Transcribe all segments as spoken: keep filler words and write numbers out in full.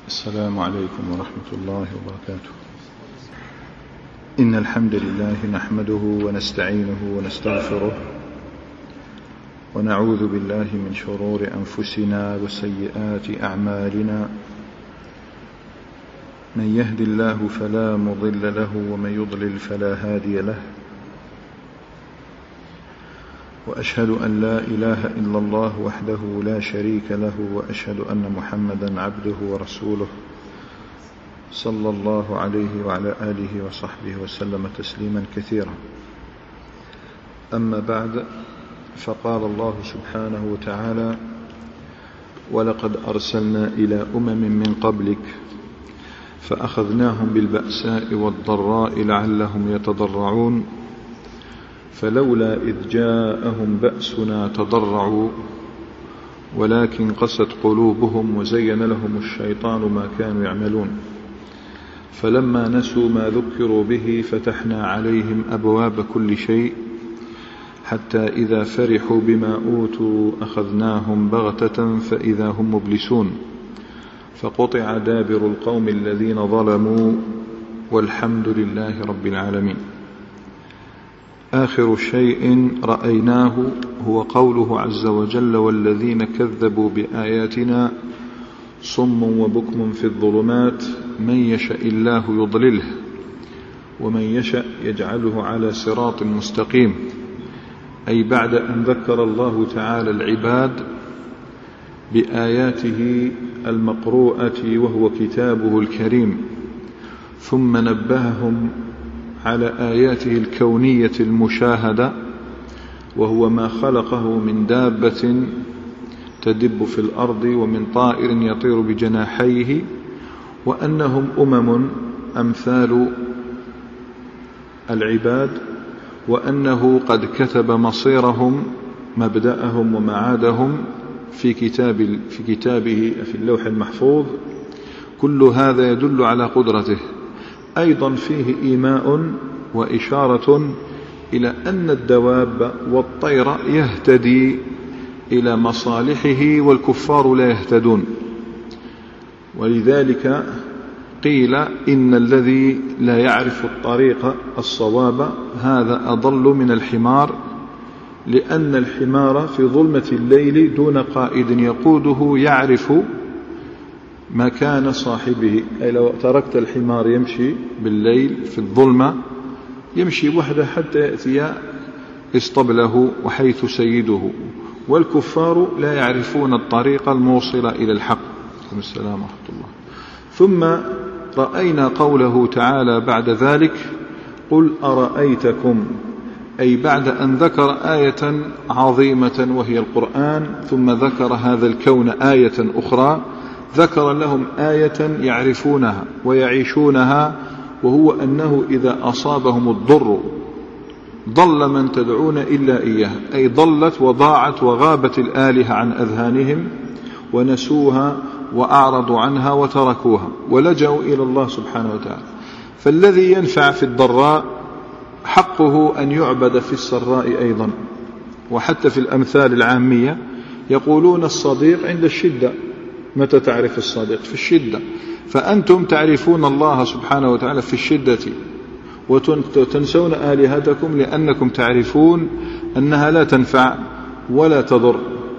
السلام عليكم ورحمة الله وبركاته. إن الحمد لله نحمده ونستعينه ونستغفره ونعوذ بالله من شرور أنفسنا وسيئات أعمالنا. من يهد الله فلا مضل له ومن يضلل فلا هادي له، وأشهد أن لا إله إلا الله وحده لا شريك له، وأشهد أن محمدا عبده ورسوله صلى الله عليه وعلى آله وصحبه وسلم تسليما كثيرا. أما بعد، فقال الله سبحانه وتعالى: ولقد أرسلنا إلى أمم من قبلك فأخذناهم بالبأساء والضراء لعلهم يتضرعون فلولا إذ جاءهم بأسنا تضرعوا ولكن قست قلوبهم وزين لهم الشيطان ما كانوا يعملون فلما نسوا ما ذكروا به فتحنا عليهم أبواب كل شيء حتى إذا فرحوا بما أوتوا أخذناهم بغتة فإذا هم مبلسون فقطع دابر القوم الذين ظلموا والحمد لله رب العالمين. آخر شيء رأيناه هو قوله عز وجل: والذين كذبوا بآياتنا صم وبكم في الظلمات من يشاء الله يضلله ومن يشاء يجعله على صراط مستقيم. أي بعد أن ذكر الله تعالى العباد بآياته المقروءة وهو كتابه الكريم، ثم نبههم على آياته الكونية المشاهدة وهو ما خلقه من دابة تدب في الأرض ومن طائر يطير بجناحيه، وأنهم أمم أمثال العباد، وأنه قد كتب مصيرهم مبدأهم ومعادهم في كتاب في كتابه في اللوح المحفوظ. كل هذا يدل على قدرته. أيضا فيه إيماء وإشارة إلى أن الدواب والطير يهتدي إلى مصالحه والكفار لا يهتدون، ولذلك قيل إن الذي لا يعرف الطريق الصواب هذا أضل من الحمار، لأن الحمار في ظلمة الليل دون قائد يقوده يعرف مكان صاحبه. أي لو تركت الحمار يمشي بالليل في الظلمة يمشي وحده حتى يأتي اسطبله وحيث سيده، والكفار لا يعرفون الطريق الموصل إلى الحق. السلام ورحمة الله. ثم رأينا قوله تعالى بعد ذلك: قل أرأيتكم، أي بعد أن ذكر آية عظيمة وهي القرآن، ثم ذكر هذا الكون آية أخرى، ذكر لهم آية يعرفونها ويعيشونها، وهو أنه إذا أصابهم الضر ضل من تدعون إلا إياه، أي ضلت وضاعت وغابت الآلهة عن أذهانهم ونسوها وأعرضوا عنها وتركوها ولجأوا إلى الله سبحانه وتعالى. فالذي ينفع في الضراء حقه أن يعبد في السراء أيضا. وحتى في الأمثال العامية يقولون الصديق عند الشدة. متى تعرف الصديق؟ في الشدة. فأنتم تعرفون الله سبحانه وتعالى في الشدة وتنسون آلهتكم لأنكم تعرفون أنها لا تنفع ولا تضر.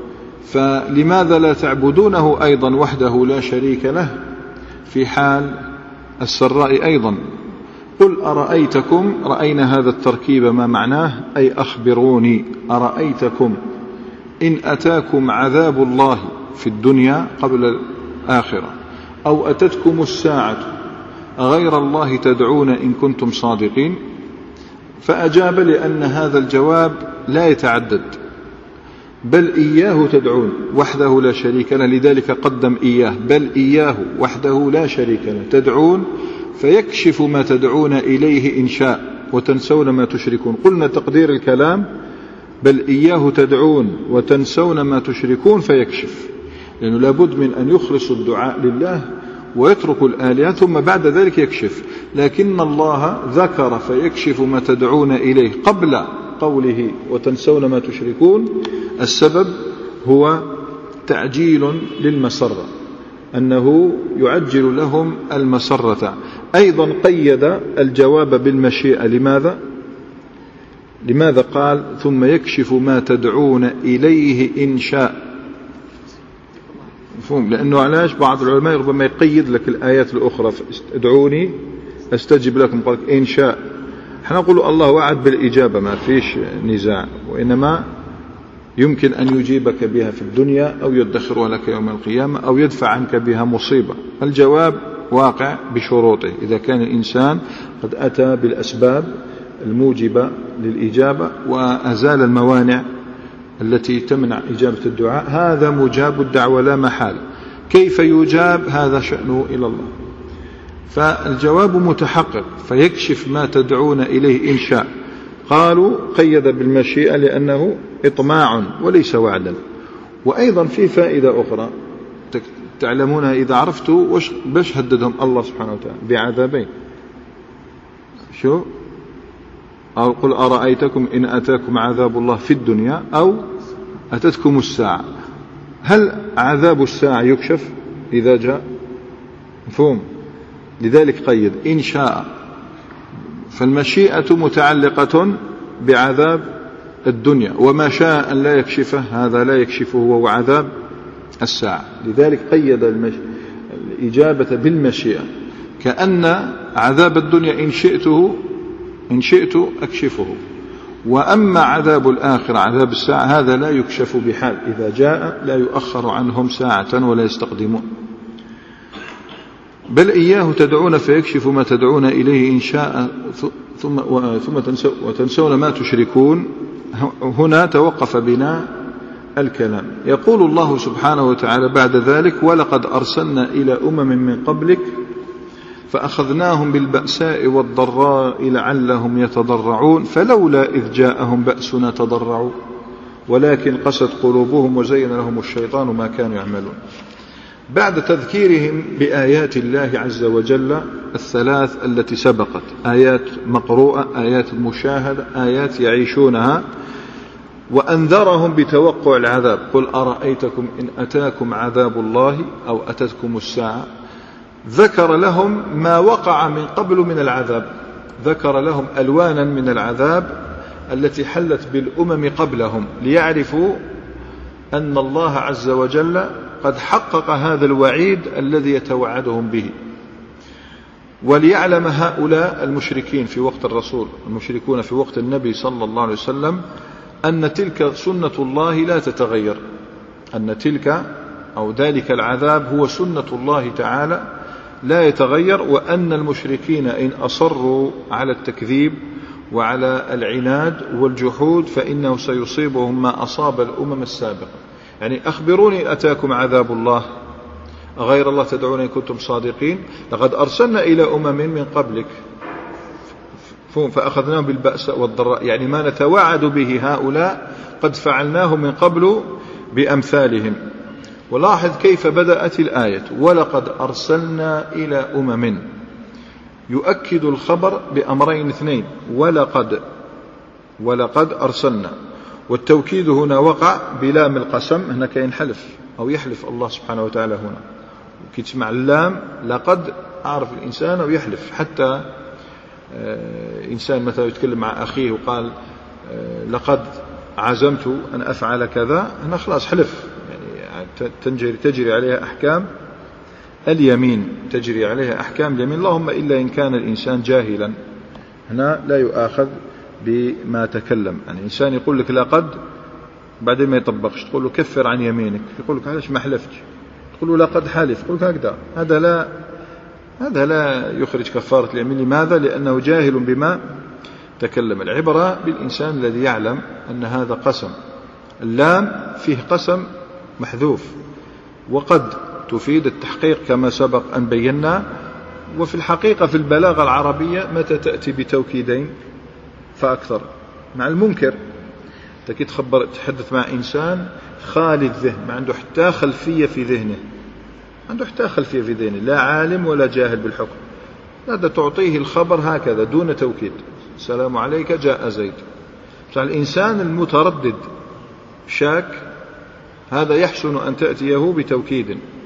فلماذا لا تعبدونه أيضا وحده لا شريك له في حال السراء أيضا؟ قل أرأيتكم، رأينا هذا التركيب ما معناه، أي أخبروني. أرأيتكم إن أتاكم عذاب الله في الدنيا قبل الآخرة أو أتتكم الساعة غير الله تدعون إن كنتم صادقين. فأجاب لأن هذا الجواب لا يتعدد، بل إياه تدعون وحده لا شريك له، لذلك قدم إياه، بل إياه وحده لا شريك له تدعون فيكشف ما تدعون إليه إن شاء وتنسون ما تشركون. قلنا تقدير الكلام بل إياه تدعون وتنسون ما تشركون فيكشف، لأنه لابد من أن يخلص الدعاء لله ويترك الآلهة ثم بعد ذلك يكشف. لكن الله ذكر فيكشف ما تدعون إليه قبل قوله وتنسون ما تشركون. السبب هو تعجيل للمسرة، أنه يعجل لهم المسرة. أيضا قيد الجواب بالمشيئة. لماذا؟ لماذا قال ثم يكشف ما تدعون إليه إن شاء؟ مفهوم؟ لأنه علاش بعض العلماء ربما يقيد لك الآيات الأخرى ادعوني أستجب لكم، قال إن شاء. احنا نقول الله وعد بالإجابة ما فيش نزاع، وإنما يمكن أن يجيبك بها في الدنيا أو يدخرها لك يوم القيامة أو يدفع عنك بها مصيبة. الجواب واقع بشروطه إذا كان الإنسان قد أتى بالأسباب الموجبة للإجابة وأزال الموانع التي تمنع إجابة الدعاء، هذا مجاب الدعوة لا محال. كيف يجاب؟ هذا شأنه إلى الله. فالجواب متحقق، فيكشف ما تدعون إليه إن شاء. قالوا قيد بالمشيئة لأنه إطماع وليس وعدا. وأيضا في فائدة أخرى تعلمونها إذا عرفتوا باش هددهم الله سبحانه وتعالى بعذابين. شو؟ أو قل أرأيتكم إن أتاكم عذاب الله في الدنيا أو أتتكم الساعة. هل عذاب الساعة يكشف إذا جاء؟ مفهوم؟ لذلك قيد إن شاء. فالمشيئة متعلقة بعذاب الدنيا، وما شاء أن لا يكشفه هذا لا يكشفه وهو عذاب الساعة. لذلك قيد المش... الإجابة بالمشيئة، كأن عذاب الدنيا إن شئته إن شئت أكشفه، وأما عذاب الآخرة عذاب الساعة هذا لا يكشف بحال، إذا جاء لا يؤخر عنهم ساعة ولا يستقدمون. بل إياه تدعون فيكشف ما تدعون إليه إن شاء ثم, ثم وتنسون ما تشركون. هنا توقف بنا الكلام. يقول الله سبحانه وتعالى بعد ذلك ولقد أرسلنا إلى أمم من قبلك فأخذناهم بالبأساء والضراء لعلهم يتضرعون فلولا إذ جاءهم بأسنا تضرعوا ولكن قست قلوبهم وزين لهم الشيطان ما كانوا يعملون. بعد تذكيرهم بآيات الله عز وجل الثلاث التي سبقت، آيات مقروءة، آيات مشاهدة، آيات يعيشونها، وأنذرهم بتوقع العذاب. قل أرأيتكم إن أتاكم عذاب الله أو أتتكم الساعة. ذكر لهم ما وقع من قبل من العذاب، ذكر لهم ألوانا من العذاب التي حلت بالأمم قبلهم، ليعرفوا أن الله عز وجل قد حقق هذا الوعيد الذي يتوعدهم به. وليعلم هؤلاء المشركين في وقت الرسول، المشركون في وقت النبي صلى الله عليه وسلم، أن تلك سنة الله لا تتغير، أن تلك أو ذلك العذاب هو سنة الله تعالى لا يتغير، وأن المشركين إن أصروا على التكذيب وعلى العناد والجحود فإنه سيصيبهم ما أصاب الأمم السابقة. يعني أخبروني أتاكم عذاب الله غير الله تدعون إن كنتم صادقين؟ لقد أرسلنا إلى أمم من قبلك فأخذناهم بالبأس والضراء، يعني ما نتوعد به هؤلاء قد فعلناه من قبل بأمثالهم. ولاحظ كيف بدأت الآية ولقد أرسلنا إلى أمم، يؤكد الخبر بأمرين اثنين، ولقد ولقد أرسلنا، والتوكيد هنا وقع بلام القسم، هنا كاين حلف أو يحلف الله سبحانه وتعالى هنا، كي تسمع اللام لقد أعرف الإنسان أو يحلف. حتى إنسان مثلا يتكلم مع أخيه وقال لقد عزمت أن أفعل كذا، هنا خلاص حلف، يعني تجري, تجري عليها أحكام اليمين، تجري عليها أحكام اليمين، اللهم إلا إن كان الإنسان جاهلا، هنا لا يؤاخذ بما تكلم. يعني إنسان يقول لك لقد بعدين ما يطبقش، تقول له كفر عن يمينك، يقول لك علاش ما حلفتش، تقول له لقد حلف، يقول لك هكذا، هذا لا هذا لا يخرج كفارة اليمين. لماذا؟ لأنه جاهل بما تكلم. العبرة بالإنسان الذي يعلم أن هذا قسم، اللام فيه قسم محذوف، وقد تفيد التحقيق كما سبق أن بينا. وفي الحقيقة في البلاغة العربية متى تأتي بتوكيدين فأكثر؟ مع المنكر، تكي تخبر تحدث مع إنسان خالي الذهن، ما عنده حتى خلفية في ذهنه، عنده حتى خلفية في ذهنه، لا عالم ولا جاهل بالحكم، هذا تعطيه الخبر هكذا دون توكيد، السلام عليك جاء زيد. فالإنسان المتردد شاك هذا يحسن أن تأتيه بتوكيد،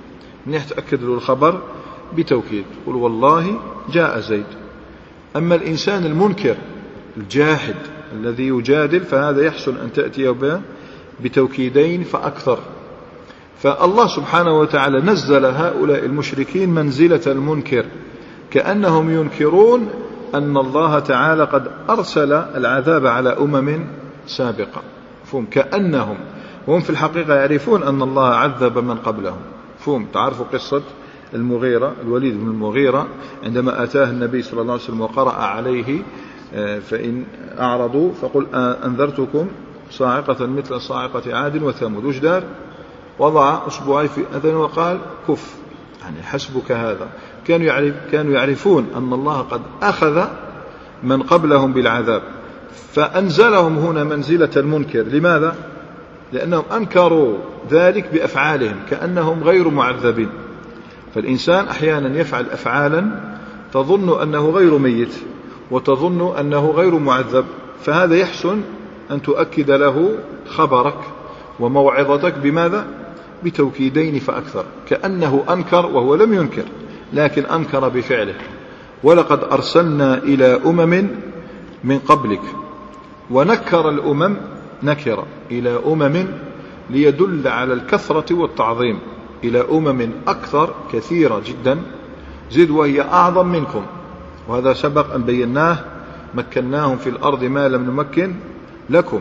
منيح تأكد له الخبر بتوكيد، قل والله جاء زيد. أما الإنسان المنكر الجاحد الذي يجادل فهذا يحسن أن تأتي به بتوكيدين فأكثر. فالله سبحانه وتعالى نزل هؤلاء المشركين منزلة المنكر، كأنهم ينكرون أن الله تعالى قد أرسل العذاب على أمم سابقة. فهم كأنهم هم في الحقيقة يعرفون أن الله عذب من قبلهم. فهم تعرفوا قصة المغيرة الوليد بن المغيرة عندما أتاه النبي صلى الله عليه وسلم وقرأ عليه فإن أعرضوا فقل أنذرتكم صاعقة مثل صاعقة عاد وثمود. وش دار؟ وضع أصبعي في أذنه وقال كف، يعني حسبك هذا. كانوا يعرف كانوا يعرفون أن الله قد أخذ من قبلهم بالعذاب، فأنزلهم هنا منزلة المنكر. لماذا؟ لأنهم أنكروا ذلك بأفعالهم كأنهم غير معذبين. فالإنسان أحيانا يفعل أفعالا تظن أنه غير ميت وتظن أنه غير معذب، فهذا يحسن أن تؤكد له خبرك وموعظتك بماذا؟ بتوكيدين فأكثر، كأنه أنكر وهو لم ينكر لكن أنكر بفعله. ولقد أرسلنا إلى أمم من قبلك، ونكر الأمم نكرة إلى أمم ليدل على الكثرة والتعظيم، إلى أمم أكثر كثيرة جدا زد وهي أعظم منكم. وهذا سبق أن بيناه، مكناهم في الأرض ما لم نمكن لكم.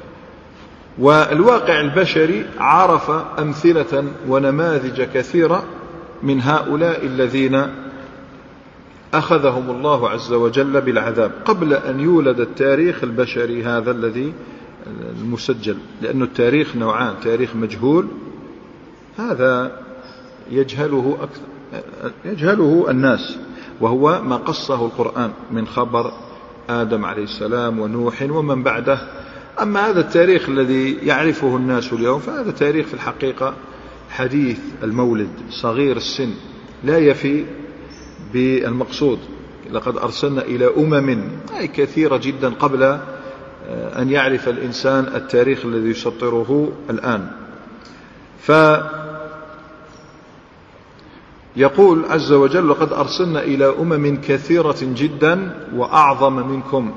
والواقع البشري عرف أمثلة ونماذج كثيرة من هؤلاء الذين أخذهم الله عز وجل بالعذاب قبل أن يولد التاريخ البشري هذا الذي المسجل. لأن التاريخ نوعان، تاريخ مجهول هذا يجهله أكثر يجهله الناس، وهو ما قصه القرآن من خبر آدم عليه السلام ونوح ومن بعده. أما هذا التاريخ الذي يعرفه الناس اليوم فهذا تاريخ في الحقيقة حديث المولد، صغير السن، لا يفي بالمقصود. لقد أرسلنا إلى أمم أي كثيرة جدا قبل أن يعرف الإنسان التاريخ الذي يسطره الآن. فيقول عز وجل لقد أرسلنا إلى أمم كثيرة جدا وأعظم منكم.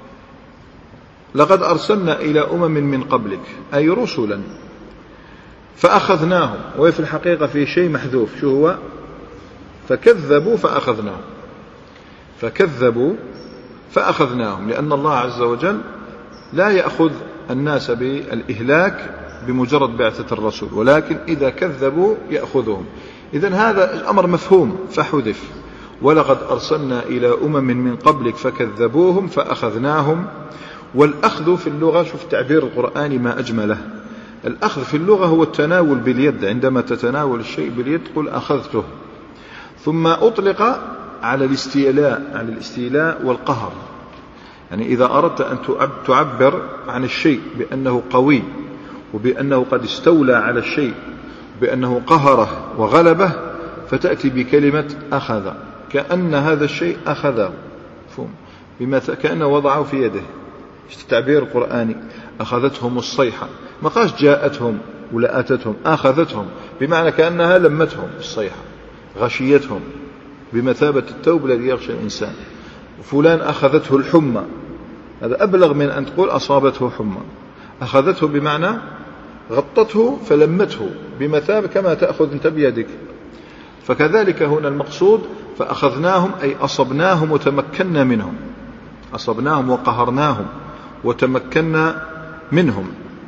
لقد أرسلنا إلى أمم من قبلك أي رسلا فأخذناهم، وفي الحقيقة في شيء محذوف، شو هو؟ فكذبوا فأخذناهم، فكذبوا فأخذناهم، لأن الله عز وجل لا يأخذ الناس بالإهلاك بمجرد بعثة الرسول، ولكن إذا كذبوا يأخذهم. إذن هذا الأمر مفهوم فحذف. ولقد أرسلنا إلى أمم من قبلك فكذبوهم فأخذناهم. والأخذ في اللغة، شوف تعبير القرآن ما أجمله، الأخذ في اللغة هو التناول باليد. عندما تتناول الشيء باليد قل أخذته. ثم أطلق على الاستيلاء، على الاستيلاء والقهر. يعني إذا أردت أن تعبر عن الشيء بأنه قوي وبأنه قد استولى على الشيء بأنه قهره وغلبه فتأتي بكلمة أخذ، كأن هذا الشيء أخذه، بما كأنه وضعه في يده. التعبير القرآني أخذتهم الصيحة، ما قاش جاءتهم ولا أتتهم، أخذتهم بمعنى كأنها لمتهم الصيحة، غشيتهم بمثابة الثوب الذي يغشى الإنسان. فلان أخذته الحمى، هذا أبلغ من أن تقول أصابته حمى. أخذته بمعنى غطته فلمته بمثابة كما تأخذ أنت بيدك. فكذلك هنا المقصود فأخذناهم أي أصبناهم وتمكنا منهم، أصبناهم وقهرناهم وتمكنا منهم.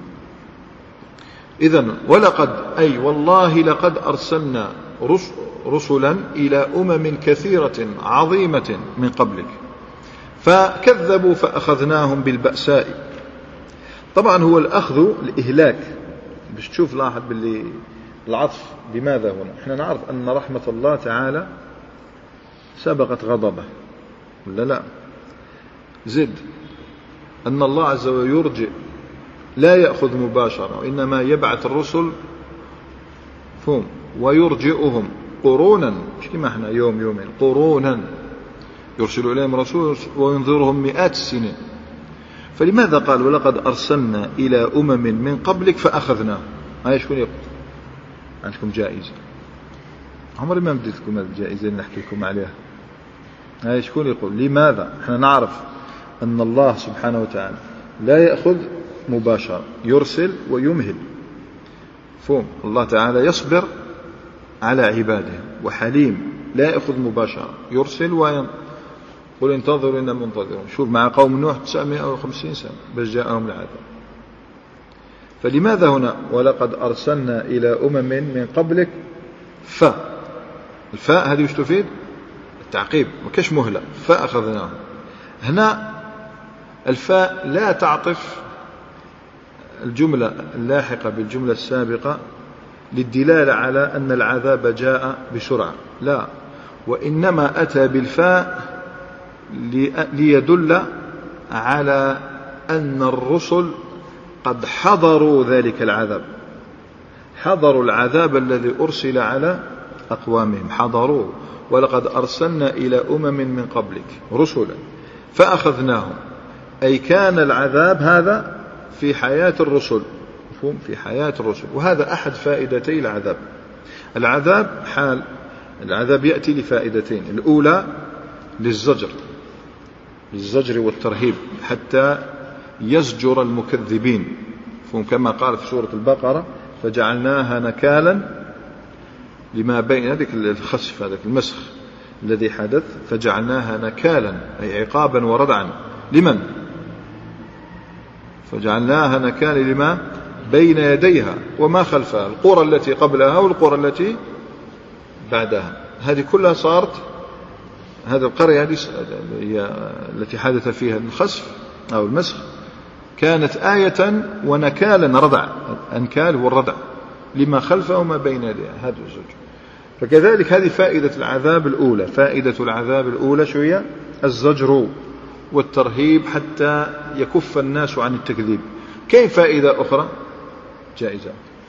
إذن ولقد أي والله لقد أرسلنا رسلا إلى أمم كثيرة عظيمة من قبلك فكذبوا فأخذناهم بالبأساء. طبعا هو الأخذ الإهلاك، باش تشوف لاحظ باللي العطف بماذا هنا. احنا نعرف أن رحمة الله تعالى سبقت غضبه ولا لا؟ زد أن الله عز وجل يرجع، لا يأخذ مباشرة، وإنما يبعث الرسل فهم ويرجئهم قرونا، مش كما احنا يوم يومين، قرونا يرسل إليهم رسول وينظرهم مئات السنين. فلماذا قال ولقد أرسلنا إلى أمم من قبلك فأخذناهم؟ هاي شكون يقول؟ عندكم جائزة. عمري ما بديت لكم هذه الجائزة اللي نحكي لكم عليها. هاي شكون يقول لماذا؟ احنا نعرف أن الله سبحانه وتعالى لا يأخذ مباشرة، يرسل ويمهل. فهم الله تعالى يصبر على عباده وحليم، لا يأخذ مباشرة، يرسل وين قل انتظروا إنا منتظرون. شوف مع قوم نوح تسعمائة وخمسين سنة بس جاءهم العذاب. فلماذا هنا ولقد أرسلنا إلى أمم من قبلك؟ فاء الفاء هذه وش تفيد؟ التعقيب، ما كاش مهلة. فأخذناهم هنا الفاء لا تعطف الجملة اللاحقة بالجملة السابقة للدلالة على أن العذاب جاء بسرعة، لا، وإنما أتى بالفاء ليدل على أن الرسل قد حضروا ذلك العذاب، حضروا العذاب الذي أرسل على أقوامهم، حضروه. ولقد أرسلنا إلى أمم من قبلك رسلا فأخذناهم، أي كان العذاب هذا في حياة الرسل، مفهوم؟ في حياة الرسل. وهذا أحد فائدتي العذاب. العذاب حال العذاب يأتي لفائدتين: الأولى للزجر، للزجر والترهيب حتى يزجر المكذبين، مفهوم؟ كما قال في سورة البقرة فجعلناها نكالا لما بين، هذيك الخسف، هذاك المسخ الذي حدث، فجعلناها نكالا أي عقابا وردعا لمن؟ فجعلناها نكالا لما بين يديها وما خلفها، القرى التي قبلها والقرى التي بعدها. هذه كلها صارت، هذه القرية هذه التي حدث فيها الخسف أو المسخ كانت آية ونكالا ردع، أنكال والردع لما خلفه وما بين يديه، هذا الزوج. فكذلك هذه فائدة العذاب الأولى. فائدة العذاب الأولى شو هي؟ الزجر والترهيب حتى يكف الناس عن التكذيب. كيف فائدة أخرى؟ جائزة،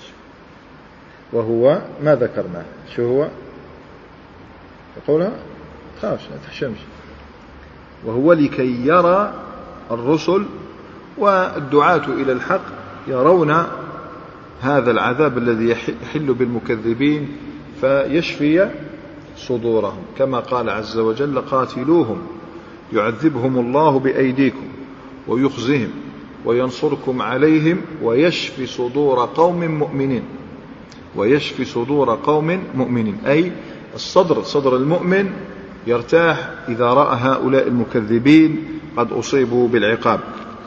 وهو ما ذكرناه. شو هو؟ يقولها خافش لا تحشمش. وهو لكي يرى الرسل والدعاة إلى الحق يرون هذا العذاب الذي يحل بالمكذبين فيشفي صدورهم، كما قال عز وجل قاتلوهم يعذبهم الله بأيديكم ويخزهم وينصركم عليهم ويشفي صدور قوم مؤمنين. ويشفي صدور قوم مؤمنين أي الصدر، صدر المؤمن يرتاح إذا رأى هؤلاء المكذبين قد أصيبوا بالعقاب.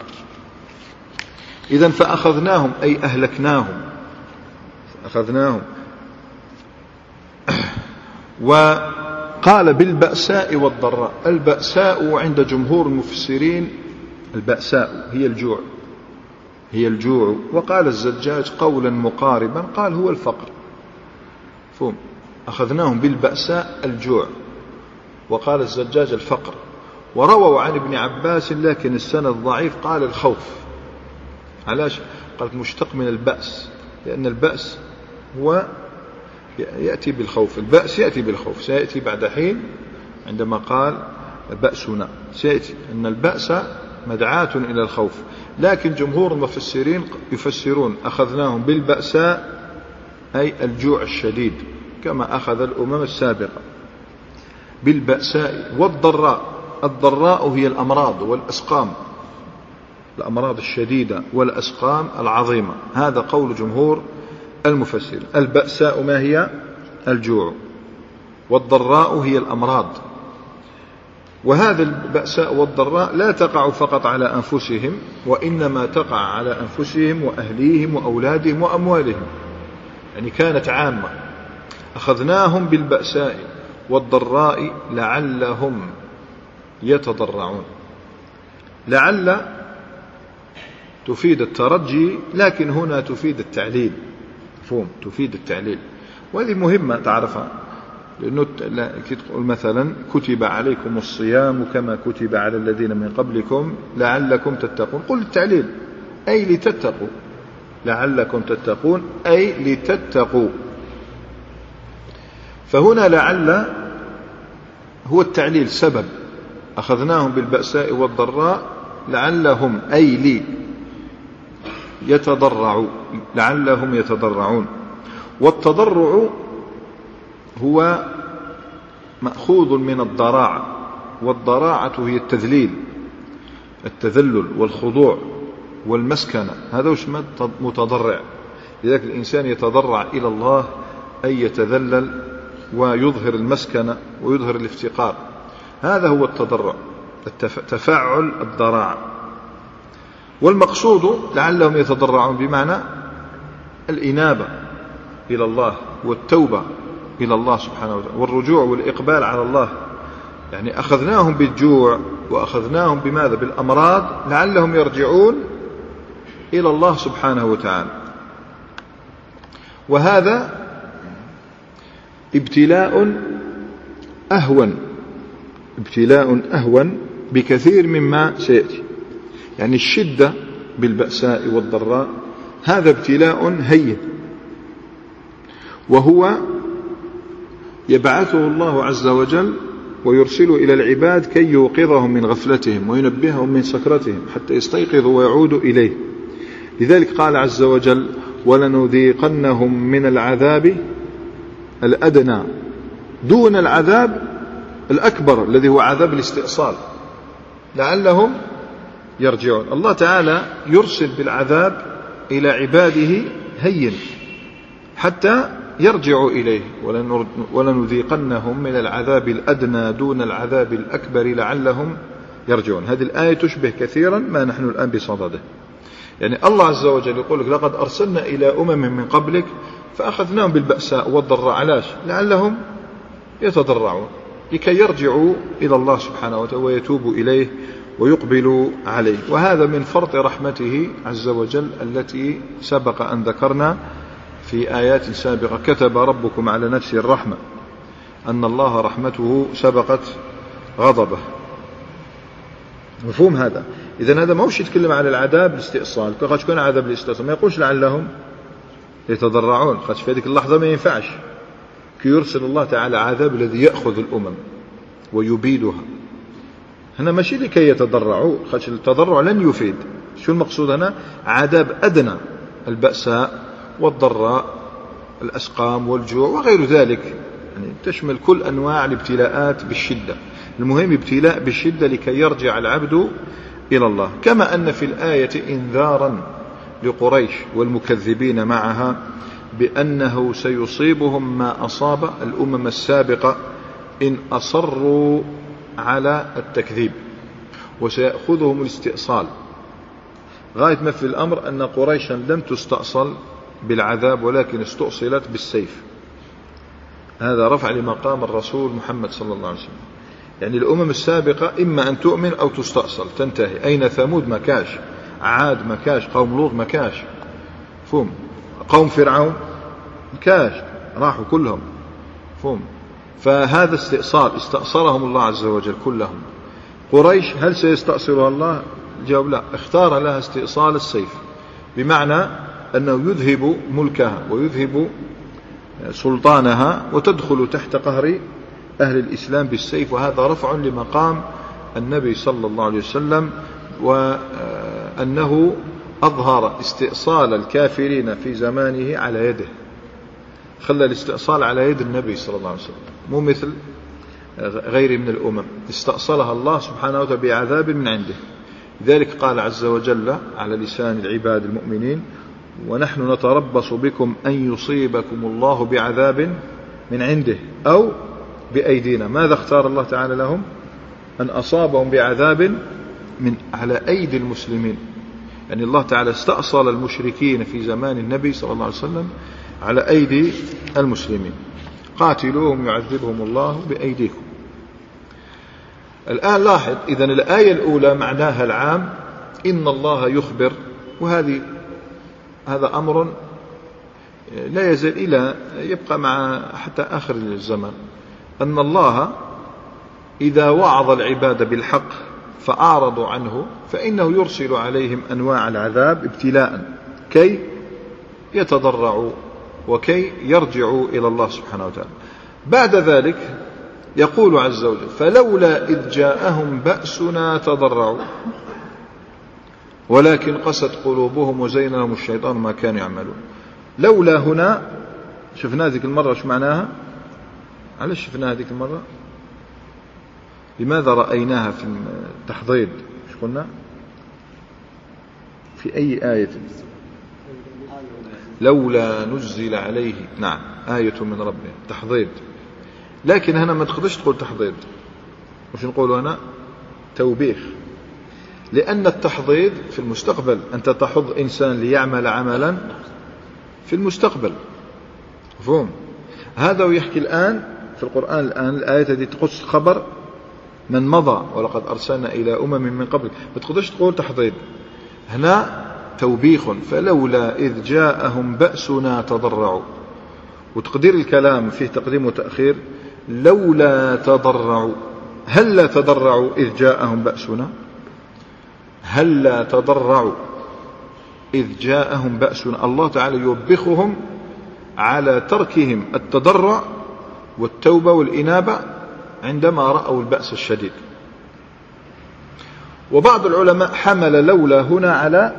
إذن فأخذناهم أي أهلكناهم، أخذناهم. وقال بالبأساء والضراء. البأساء عند جمهور المفسرين البأساء هي الجوع، هي الجوع. وقال الزجاج قولا مقاربا قال هو الفقر. فهم أخذناهم بالبأساء الجوع، وقال الزجاج الفقر. ورووا عن ابن عباس لكن السند ضعيف قال الخوف. علاش؟ قال مشتق من البأس، لأن البأس هو يأتي بالخوف، البأس يأتي بالخوف، سيأتي بعد حين عندما قال بأسنا سيأتي أن البأس مدعاة إلى الخوف. لكن جمهور المفسرين يفسرون أخذناهم بالبأساء أي الجوع الشديد كما أخذ الأمم السابقة بالبأساء. والضراء، الضراء هي الأمراض والأسقام، الأمراض الشديدة والأسقام العظيمة. هذا قول جمهور المفسرين. البأساء ما هي؟ الجوع، والضراء هي الأمراض. وهذا البأساء والضراء لا تقع فقط على أنفسهم، وإنما تقع على أنفسهم وأهليهم وأولادهم وأموالهم، يعني كانت عامة. أخذناهم بالبأساء والضراء لعلهم يتضرعون. لعل تفيد الترجي، لكن هنا تفيد التعليل، مفهوم؟ تفيد التعليل، وهذه مهمة تعرفها، لأنه تقول مثلا كتب عليكم الصيام كما كتب على الذين من قبلكم لعلكم تتقون، قل التعليل أي لتتقوا، لعلكم تتقون أي لتتقوا. فهنا لعل هو التعليل، سبب. أخذناهم بالبأساء والضراء لعلهم أي لي يتضرعوا، لعلهم يتضرعون. والتضرع هو مأخوذ من الضراعة، والضراعة هي التذليل، التذلل والخضوع والمسكنة، هذا وش متضرع. لذلك الإنسان يتضرع إلى الله أي يتذلل ويظهر المسكنة ويظهر الافتقار، هذا هو التضرع، تفاعل الضراعة. والمقصود لعلهم يتضرعون بمعنى الإنابة إلى الله والتوبة إلى الله سبحانه وتعالى والرجوع والإقبال على الله. يعني أخذناهم بالجوع وأخذناهم بماذا؟ بالأمراض لعلهم يرجعون إلى الله سبحانه وتعالى. وهذا ابتلاء أهون، ابتلاء أهون بكثير مما سيأتي. يعني الشدة بالبأساء والضراء هذا ابتلاء هين، وهو يبعثه الله عز وجل ويرسل إلى العباد كي يوقظهم من غفلتهم وينبههم من سكرتهم حتى يستيقظوا ويعودوا إليه. لذلك قال عز وجل: ولنذيقنهم من العذاب الأدنى دون العذاب الأكبر الذي هو عذاب الاستئصال لعلهم يرجعون. الله تعالى يرسل بالعذاب إلى عباده هين حتى يرجعوا إليه. ولنذيقنهم من العذاب الأدنى دون العذاب الأكبر لعلهم يرجعون. هذه الآية تشبه كثيرا ما نحن الآن بصدده. يعني الله عز وجل يقول لك: لقد أرسلنا إلى أمم من قبلك فأخذناهم بالبأساء والضراء، علاش؟ لعلهم يتضرعون، لكي يرجعوا إلى الله سبحانه وتعالى ويتوبوا إليه ويقبلوا عليه. وهذا من فرط رحمته عز وجل التي سبق أن ذكرنا في آيات سابقة: كتب ربكم على نفسه الرحمة أن الله رحمته سبقت غضبه. مفهوم هذا؟ إذن هذا ما هوش يتكلم على العذاب الاستئصال، قد يكون عذاب الاستئصال ما يقولش لعلهم يتضرعون، قد في هذه اللحظة ما ينفعش كي يرسل الله تعالى عذاب الذي يأخذ الأمم ويبيدها. هنا ماشي لكي يتضرعوا، خاطر التضرع لن يفيد. شو المقصود هنا؟ عذاب أدنى، البأساء والضراء، الأسقام والجوع وغير ذلك، يعني تشمل كل أنواع الابتلاءات بالشدة. المهم ابتلاء بالشدة لكي يرجع العبد إلى الله. كما أن في الآية إنذارا لقريش والمكذبين معها بأنه سيصيبهم ما أصاب الأمم السابقة إن أصروا على التكذيب، وسيأخذهم الاستئصال. غاية ما في الأمر أن قريشا لم تستأصل بالعذاب ولكن استؤصلت بالسيف. هذا رفع لمقام الرسول محمد صلى الله عليه وسلم. يعني الأمم السابقة إما أن تؤمن أو تستأصل تنتهي. أين ثمود؟ مكاش. عاد مكاش. قوم لوط مكاش. فهم. قوم فرعون مكاش، راحوا كلهم. فهم. فهذا استئصال، استأصلهم الله عز وجل كلهم. قريش هل سيستأصلها الله؟ الجواب لا، اختار لها استئصال السيف، بمعنى أنه يذهب ملكها ويذهب سلطانها وتدخل تحت قهر أهل الإسلام بالسيف. وهذا رفع لمقام النبي صلى الله عليه وسلم، وأنه أظهر استئصال الكافرين في زمانه على يده، خلى الاستئصال على يد النبي صلى الله عليه وسلم، مو مثل غيره من الأمم استأصلها الله سبحانه وتعالى بعذاب من عنده. لذلك قال عز وجل على لسان العباد المؤمنين: ونحن نتربص بكم أن يصيبكم الله بعذاب من عنده أو بأيدينا. ماذا اختار الله تعالى لهم؟ أن أصابهم بعذاب من على أيدي المسلمين. يعني الله تعالى استأصل المشركين في زمان النبي صلى الله عليه وسلم على أيدي المسلمين. قاتلوهم يعذبهم الله بأيديكم. الآن لاحظ، إذن الآية الأولى معناها العام إن الله يخبر، وهذه هذا أمر لا يزال إلى يبقى مع حتى آخر الزمان، أن الله إذا وعظ العباد بالحق فأعرضوا عنه فإنه يرسل عليهم أنواع العذاب ابتلاء كي يتضرعوا وكي يرجعوا إلى الله سبحانه وتعالى. بعد ذلك يقول عز وجل: فلولا إذ جاءهم بأسنا تضرعوا ولكن قست قلوبهم وزين لهم الشيطان ما كانوا يعملون. لولا هنا شفنا ذيك المرة شو معناها؟ علاش شفناها هذيك المرة؟ لماذا رأيناها في التحضيض؟ ايش قلنا؟ في أي آية؟ لولا نزل عليه، نعم، آية من ربه، تحضيض. لكن هنا ما تقدرش تقول تحضيض، وش نقول هنا؟ توبيخ. لأن التحضيض في المستقبل، أنت تحض إنسان ليعمل عملا في المستقبل، مفهوم؟ هذا ويحكي الآن في القرآن الآن الآية التي تقص خبر من مضى ولقد أرسلنا إلى أمم من قبل، ما تقدرش تقول تحضيض. هنا توبيخ، فلولا إذ جاءهم بأسنا تضرعوا. وتقدير الكلام فيه تقديم وتأخير، لولا تضرعوا، هلا تضرعوا إذ جاءهم بأسنا، هلا تضرعوا إذ جاءهم بأسنا. الله تعالى يوبخهم على تركهم التضرع والتوبة والإنابة عندما رأوا البأس الشديد. وبعض العلماء حمل لولا هنا على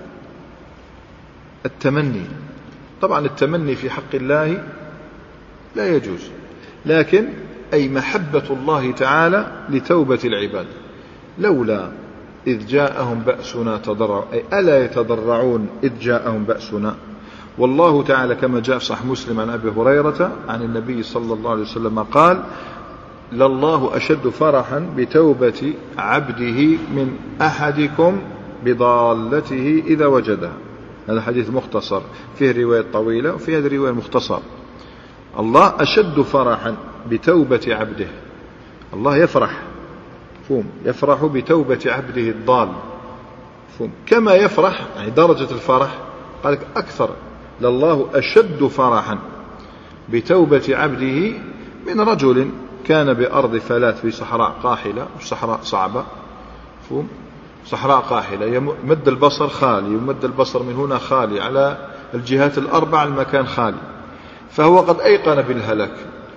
التمني. طبعا التمني في حق الله لا يجوز، لكن أي محبة الله تعالى لتوبة العباد. لولا إذ جاءهم بأسنا تضرعوا، أي ألا يتضرعون إذ جاءهم بأسنا. والله تعالى كما جاء في صحيح مسلم عن أبي هريرة عن النبي صلى الله عليه وسلم قال: لله أشد فرحا بتوبة عبده من أحدكم بضالته إذا وجدها. هذا حديث مختصر، فيه رواية طويلة وفيه هذه الرواية المختصر. الله أشد فرحا بتوبة عبده، الله يفرح، فهم يفرح بتوبة عبده الضال، فهم كما يفرح، يعني درجة الفرح قال لك أكثر، لله أشد فرحا بتوبة عبده من رجل كان بأرض فلات في صحراء قاحلة، صحراء صعبة، فهم صحراء قاحلة، يمد البصر خالي، يمد البصر من هنا خالي، على الجهات الأربع المكان خالي، فهو قد أيقن بالهلاك،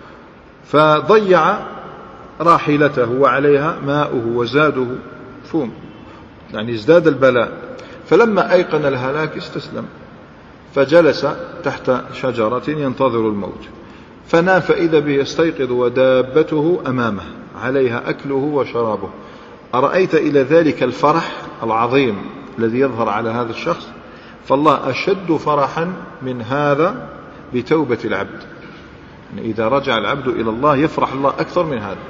فضيع راحلته وعليها ماؤه وزاده، فهم يعني ازداد البلاء. فلما أيقن الهلاك استسلم، فجلس تحت شجرة ينتظر الموت، فنام فإذا به يستيقظ ودابته أمامه عليها أكله وشرابه. أرأيت إلى ذلك الفرح العظيم الذي يظهر على هذا الشخص؟ فالله أشد فرحا من هذا بتوبة العبد، يعني إذا رجع العبد إلى الله يفرح الله أكثر من هذا.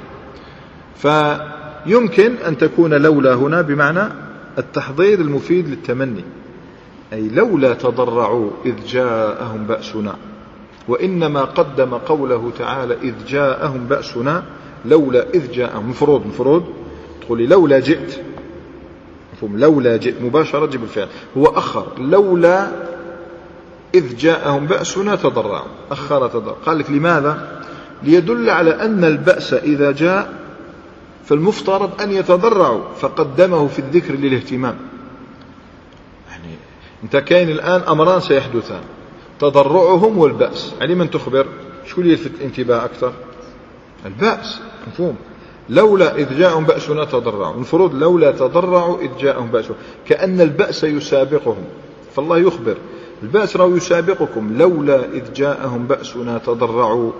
فيمكن أن تكون لولا هنا بمعنى التحضير المفيد للتمني، أي لولا تضرعوا إذ جاءهم بأسنا، وإنما قدم قوله تعالى إذ جاءهم بأسنا لولا إذ جاءهم. مفروض مفروض تقولي لولا جئت، مفهوم، لولا جئت مباشرة جيب الفعل، هو أخر لولا إذ جاءهم بأسنا تضرعوا، أخر تضرع. قال لك لماذا؟ ليدل على أن البأس إذا جاء فالمفترض أن يتضرعوا، فقدمه في الذكر للاهتمام. يعني أنت كاين الآن أمران سيحدثان، تضرعهم والبأس، يعني من تخبر شو اللي يلفت الانتباه أكثر؟ البأس، مفهوم. لولا إذ جاءهم بأسنا تضرعوا، المفروض لولا تضرعوا إذ جاءهم بأسنا، كأن البأس يسابقهم، فالله يخبر البأس راهو يسابقكم، لولا إذ جاءهم بأسنا تضرعوا،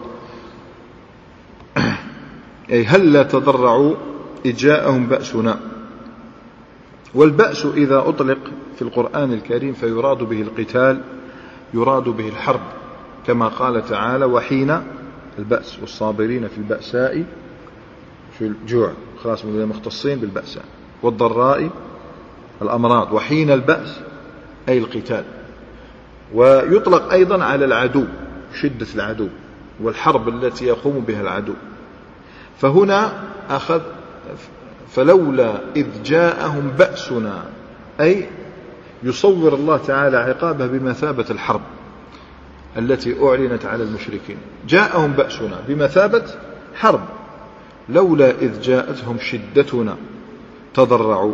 أي هل تضرعوا إذ جاءهم بأسنا. والبأس إذا أطلق في القرآن الكريم فيراد به القتال، يراد به الحرب، كما قال تعالى وحين البأس والصابرين في البأساء في الجوع، خلاص من المختصين بالبأساء، والضراء الأمراض، وحين البأس أي القتال. ويطلق أيضا على العدو، شدة العدو والحرب التي يقوم بها العدو. فهنا أخذ فلولا إذ جاءهم بأسنا، أي يصور الله تعالى عقابه بمثابة الحرب التي أعلنت على المشركين، جاءهم بأسنا بمثابة حرب، لولا إذ جاءتهم شدتنا تضرعوا.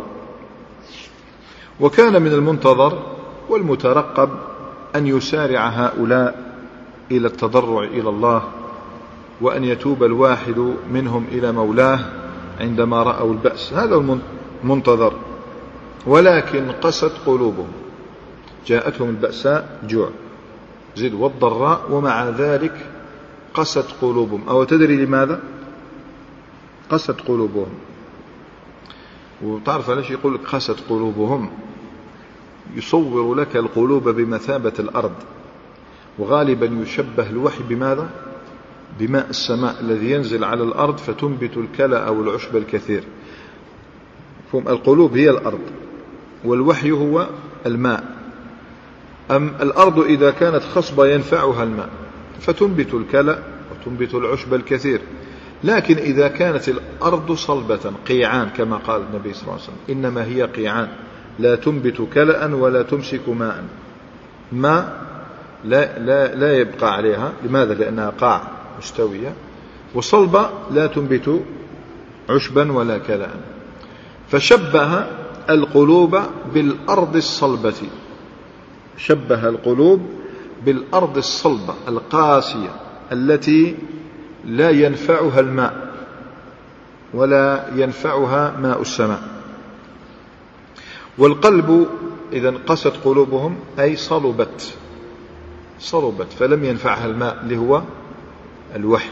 وكان من المنتظر والمترقب أن يسارع هؤلاء إلى التضرع إلى الله، وأن يتوب الواحد منهم إلى مولاه عندما رأوا البأس، هذا المنتظر. ولكن قست قلوبهم، جاءتهم البأساء جوع زد والضراء، ومع ذلك قست قلوبهم. أو تدري لماذا قست قلوبهم؟ وتعرف ليش يقول لك قست قلوبهم؟ يصور لك القلوب بمثابة الأرض، وغالبا يشبه الوحي بماذا؟ بماء السماء الذي ينزل على الأرض فتنبت الكلى أو العشب الكثير. القلوب هي الأرض والوحي هو الماء. أم الأرض إذا كانت خصبة ينفعها الماء فتنبت الكلى وتنبت العشب الكثير، لكن إذا كانت الأرض صلبة قيعان كما قال النبي صلى الله عليه وسلم إنما هي قيعان لا تنبت كلأ ولا تمسك ماء، ماء لا, لا, لا يبقى عليها. لماذا؟ لأنها قاع مستوية، وصلبة لا تنبت عشبا ولا كلأ. فشبه القلوب بالأرض الصلبة، شبه القلوب بالأرض الصلبة القاسية التي لا ينفعها الماء ولا ينفعها ماء السماء. والقلب إذا قست قلوبهم أي صلبت صلبت فلم ينفعها الماء اللي هو الوحي.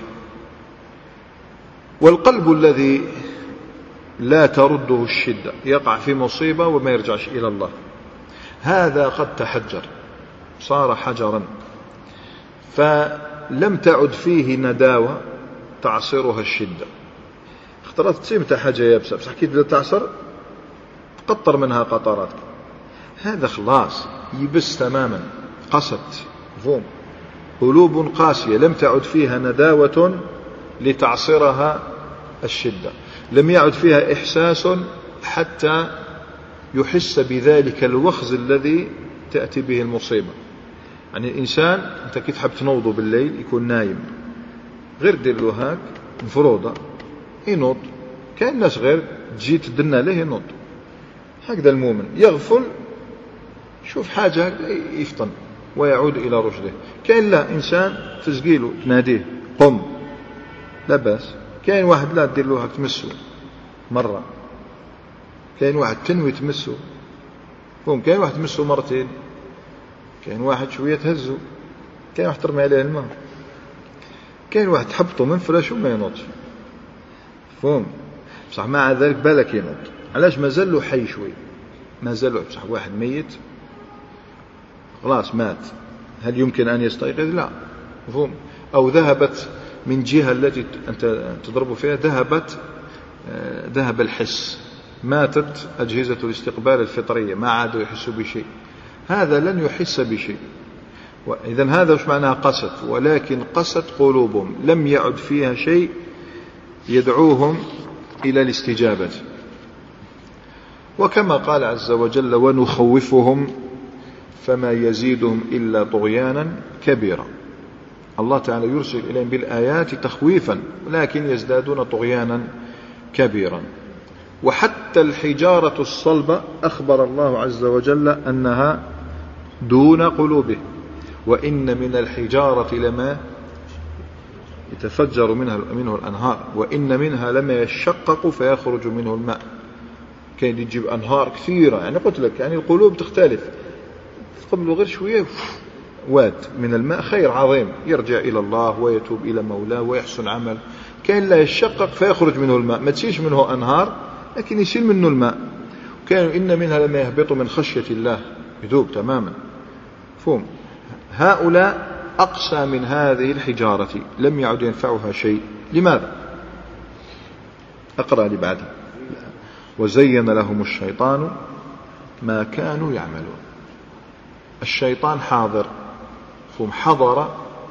والقلب الذي لا ترده الشدة يقع في مصيبة وما يرجعش إلى الله، هذا قد تحجر صار حجرا، فلم تعد فيه نداوة تعصرها الشدة. اخترت تسيمتها حاجة يابسة بس حكيت بدأ تعصر تقطر منها قطرات، هذا خلاص يبس تماما. قست فهم قلوب قاسية لم تعد فيها نداوة لتعصرها الشدة، لم يعد فيها إحساس حتى يحس بذلك الوخز الذي تأتي به المصيبة. يعني الإنسان أنت كي تحب تنوضه بالليل يكون نايم، غير دير له هاك مفروضة ينوض، كاين ناس غير تجي تدنا له ينوض. هكذا المؤمن يغفل شوف حاجة يفطن ويعود إلى رشده. كاين لا إنسان تسقيله تناديه قم لا بأس، كاين واحد لا تدير له هاك تمسه مرة، كاين واحد تنوي تمسه قم، كاين واحد تمسه مرتين، كاين واحد شوية تهزه، كاين واحد ترمي عليه الماء، كاين واحد تحبطه من فلاش وما ينوضش. فهم بصح مع ذلك بالك ينوض، علاش؟ مازال له حي شوي، مازال له. بصح واحد ميت خلاص مات، هل يمكن أن يستيقظ؟ لا. فهم أو ذهبت من جهة التي أنت تضرب فيها، ذهبت ذهب الحس، ماتت أجهزة الاستقبال الفطرية، ما عادوا يحسوا بشيء، هذا لن يحس بشيء. إذن هذا وش معناها قست؟ ولكن قست قلوبهم لم يعد فيها شيء يدعوهم إلى الاستجابة. وكما قال عز وجل ونخوفهم فما يزيدهم إلا طغيانا كبيرا. الله تعالى يرسل إليهم بالآيات تخويفا ولكن يزدادون طغيانا كبيرا. وحتى الحجارة الصلبة أخبر الله عز وجل أنها دون قلوبه، وإن من الحجارة لما يتفجر منها منه الأنهار وإن منها لما يشقق فيخرج منه الماء. كان يجيب أنهار كثيرة، يعني قلت لك يعني القلوب تختلف، قبل غير شوية واد من الماء خير عظيم يرجع إلى الله ويتوب إلى مولاه ويحسن عمل. كان لا يشقق فيخرج منه الماء، ما تسيش منه أنهار لكن يسيل منه الماء. وكانوا إن منها لما يهبط من خشية الله يذوب تماما. فهم هؤلاء أقسى من هذه الحجارة لم يعد ينفعها شيء. لماذا؟ أقرأ لي بعد. وزين لهم الشيطان ما كانوا يعملون. الشيطان حاضر، هم حضر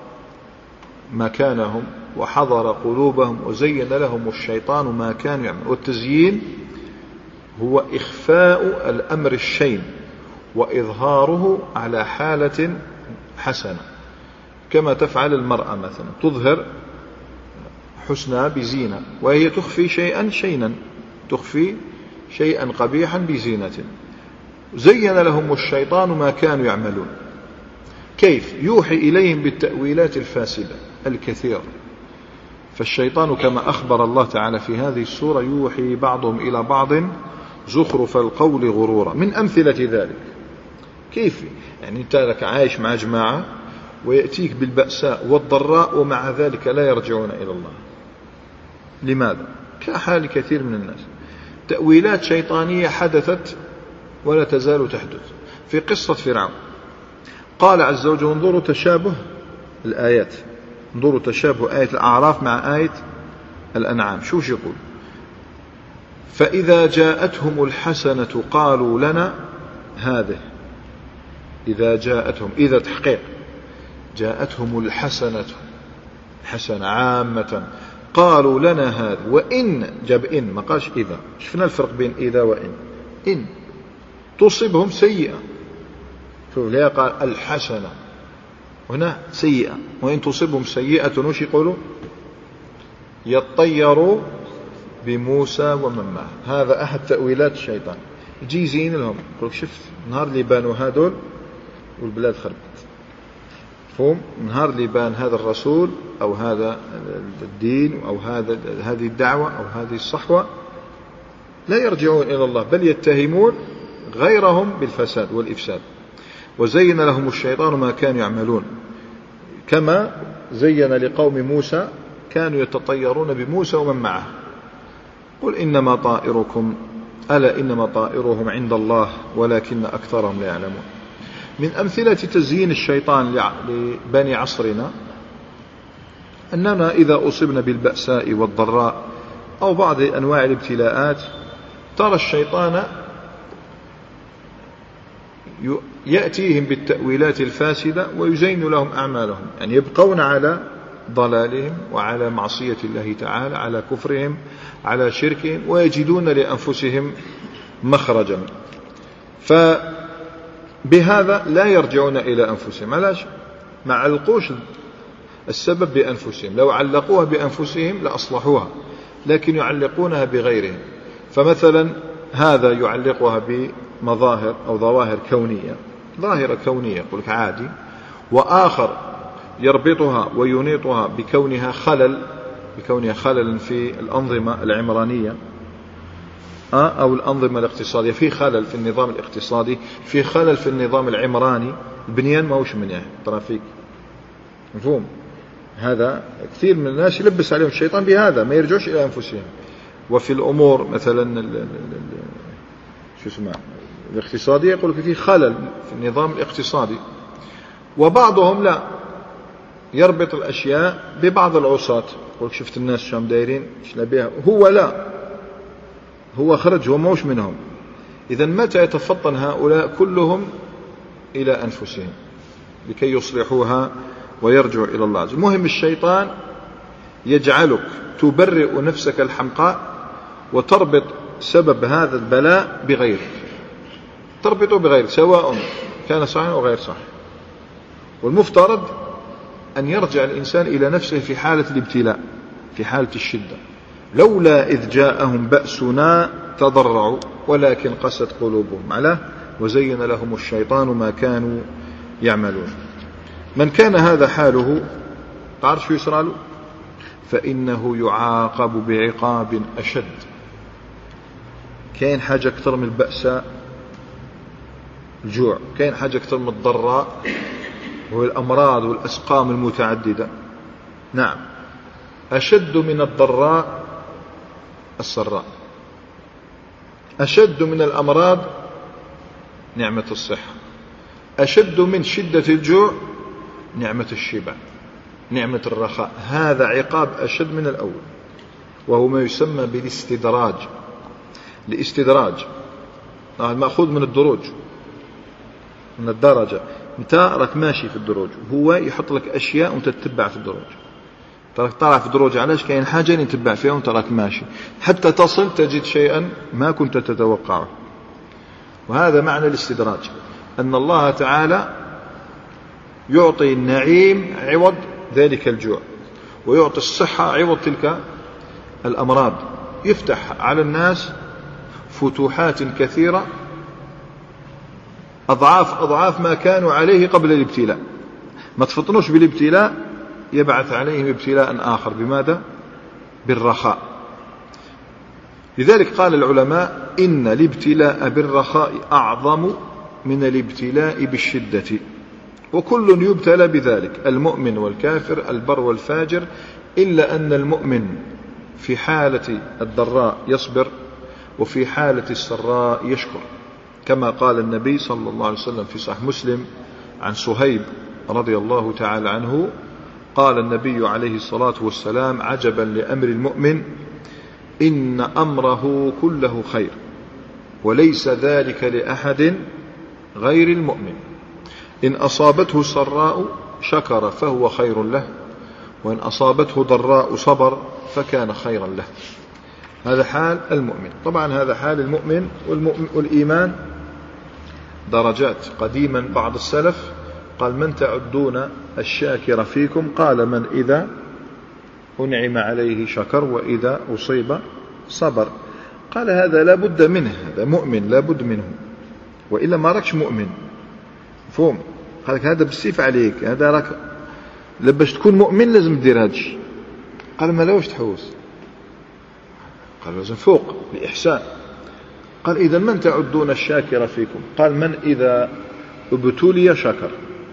مكانهم وحضر قلوبهم، وزين لهم الشيطان ما كانوا يعملون. والتزيين هو إخفاء الأمر الشين وإظهاره على حالة حسنة، كما تفعل المرأة مثلا تظهر حسنها بزينة وهي تخفي شيئا شينا، تخفي شيئا قبيحا بزينة. زين لهم الشيطان ما كانوا يعملون. كيف؟ يوحي إليهم بالتأويلات الفاسدة الكثيرة. فالشيطان كما أخبر الله تعالى في هذه السورة يوحي بعضهم إلى بعض زخرف القول غرورا. من أمثلة ذلك كيف؟ يعني أنت لك عايش مع جماعة ويأتيك بالبأساء والضراء ومع ذلك لا يرجعون إلى الله. لماذا؟ كحال كثير من الناس، تأويلات شيطانية حدثت ولا تزال تحدث. في قصة فرعون قال عز وجل: انظروا تشابه الآيات، انظروا تشابه آية الأعراف مع آية الأنعام. شوف يقول: فإذا جاءتهم الحسنة قالوا لنا هذه. إذا جاءتهم، إذا تحقيق، جاءتهم الحسنة، حسنة عامة، قالوا لنا هذا. وإن جاب إن، ما قالش إذا. شفنا الفرق بين إذا وإن. إن تصبهم سيئة، شوف ليه قال الحسنة، هنا سيئة. وإن تصبهم سيئة وش يقولوا؟ يطيروا بموسى ومن معه. هذا أحد تأويلات الشيطان. يجي يزين لهم، يقول شفت نهار اللي بانوا هذول والبلاد خربت، فهم نهار اللي بان هذا الرسول أو هذا الدين أو هذا هذه الدعوة أو هذه الصحوة لا يرجعون إلى الله، بل يتهمون غيرهم بالفساد والإفساد. وزين لهم الشيطان ما كانوا يعملون، كما زين لقوم موسى كانوا يتطيرون بموسى ومن معه. قل إنما طائركم ألا إنما طائرهم عند الله ولكن أكثرهم لا يعلمون. من أمثلة تزيين الشيطان لبني عصرنا أننا إذا أصبنا بالبأساء والضراء أو بعض أنواع الابتلاءات ترى الشيطان يأتيهم بالتأويلات الفاسدة ويزين لهم أعمالهم، يعني يبقون على ضلالهم وعلى معصية الله تعالى، على كفرهم، على شركهم، ويجدون لأنفسهم مخرجا. فبهذا لا يرجعون إلى أنفسهم. علاش؟ ما علقوش السبب بأنفسهم، لو علقوها بأنفسهم لأصلحوها، لكن يعلقونها بغيرهم. فمثلا هذا يعلقها بمظاهر أو ظواهر كونية، ظاهرة كونية يقول لك عادي، وآخر يربطها وينيطها بكونها خلل، بكونها خلل في الأنظمة العمرانية أو الأنظمة الاقتصادية. في خلل في النظام الاقتصادي، في خلل في النظام العمراني، البنيان ما هوش منيح، ترافيك، مفهوم؟ هذا كثير من الناس يلبس عليهم الشيطان بهذا، ما يرجعوش إلى أنفسهم. وفي الأمور مثلا شو اسمه الاقتصادية يقول لك في خلل في النظام الاقتصادي. وبعضهم لا، يربط الأشياء ببعض العصاة، يقول لك شفت الناس شام دايرين ايش نبيها، هو لا، هو خرج، هو موش منهم. إذا متى يتفطن هؤلاء كلهم إلى أنفسهم لكي يصلحوها ويرجعوا إلى الله. المهم الشيطان يجعلك تبرئ نفسك الحمقاء وتربط سبب هذا البلاء بغيرك، تربطه بغيرك سواء كان صحيح أو غير صحيح. والمفترض أن يرجع الإنسان إلى نفسه في حالة الابتلاء، في حالة الشدة. لولا إذ جاءهم بأسنا تضرعوا ولكن قست قلوبهم على وزين لهم الشيطان ما كانوا يعملون. من كان هذا حاله تعرف شو يسرى له؟ فإنه يعاقب بعقاب أشد. كاين حاجة أكثر من البأساء الجوع، كاين حاجة أكثر من الضراء وهو الأمراض والأسقام المتعددة. نعم، أشد من الضراء السراء، أشد من الأمراض نعمة الصحة، أشد من شدة الجوع نعمة الشبع، نعمة الرخاء. هذا عقاب أشد من الأول، وهو ما يسمى بالاستدراج. الاستدراج مأخوذ من الدروج، من الدرجة. انت راك ماشي في الدروج، هو يحط لك أشياء وانت تتبع في الدروج. تراك طالع في الدروج، علاش؟ كاين حاجة نتبع فيها وانت راك ماشي حتى تصل تجد شيئا ما كنت تتوقعه. وهذا معنى الاستدراج، أن الله تعالى يعطي النعيم عوض ذلك الجوع، ويعطي الصحة عوض تلك الأمراض. يفتح على الناس فتوحات كثيرة أضعاف أضعاف ما كانوا عليه قبل الابتلاء. ما تفطنوش بالابتلاء، يبعث عليهم ابتلاء آخر. بماذا؟ بالرخاء. لذلك قال العلماء إن الابتلاء بالرخاء أعظم من الابتلاء بالشدة. وكل يبتلى بذلك، المؤمن والكافر، البر والفاجر، إلا أن المؤمن في حالة الضراء يصبر، وفي حالة السراء يشكر، كما قال النبي صلى الله عليه وسلم في صحيح مسلم عن صهيب رضي الله تعالى عنه قال النبي عليه الصلاة والسلام: عجبا لأمر المؤمن إن أمره كله خير وليس ذلك لأحد غير المؤمن، إن أصابته سراء شكر فهو خير له، وإن أصابته ضراء صبر فكان خيرا له. هذا حال المؤمن. طبعا هذا حال المؤمن، والمؤمن والإيمان درجات. قديما بعض السلف قال: من تعدون الشاكر فيكم؟ قال: من إذا أنعم عليه شكر وإذا أصيب صبر. قال: هذا لا بد منه، هذا مؤمن لا بد منه، وإلا ما راكش مؤمن. فهم؟ قال لك هذا بالسيف عليك، هذا راك باش تكون مؤمن لازم تدير هذا الشيء. قال: ما لا واش تحوس؟ قال: لازم فوق الإحسان. قال: إذا من تعدون الشاكر فيكم؟ قال: من إذا ابتلي شكر،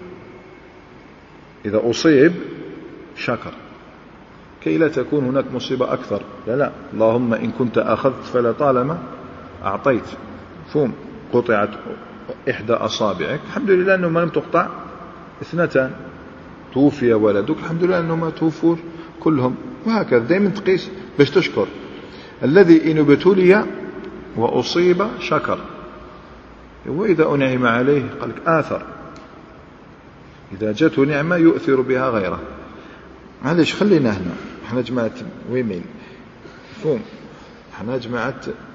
إذا أصيب شكر، كي لا تكون هناك مصيبة أكثر. لا لا، اللهم إن كنت أخذت فلا طالما أعطيت. فهم؟ قطعت إحدى أصابعك، الحمد لله أنه ما لم تقطع اثنتان. توفي ولدك، الحمد لله أنه ما توفوا كلهم. وهكذا دائما تقيس باش تشكر. الذي إن ابتلي وأصيب شكر، وإذا أنعم عليه قال لك آثر، إذا جاءته نعمة يؤثر بها غيره. معلش خلينا هنا، احنا جماعة ويمين، فهم؟ احنا جماعة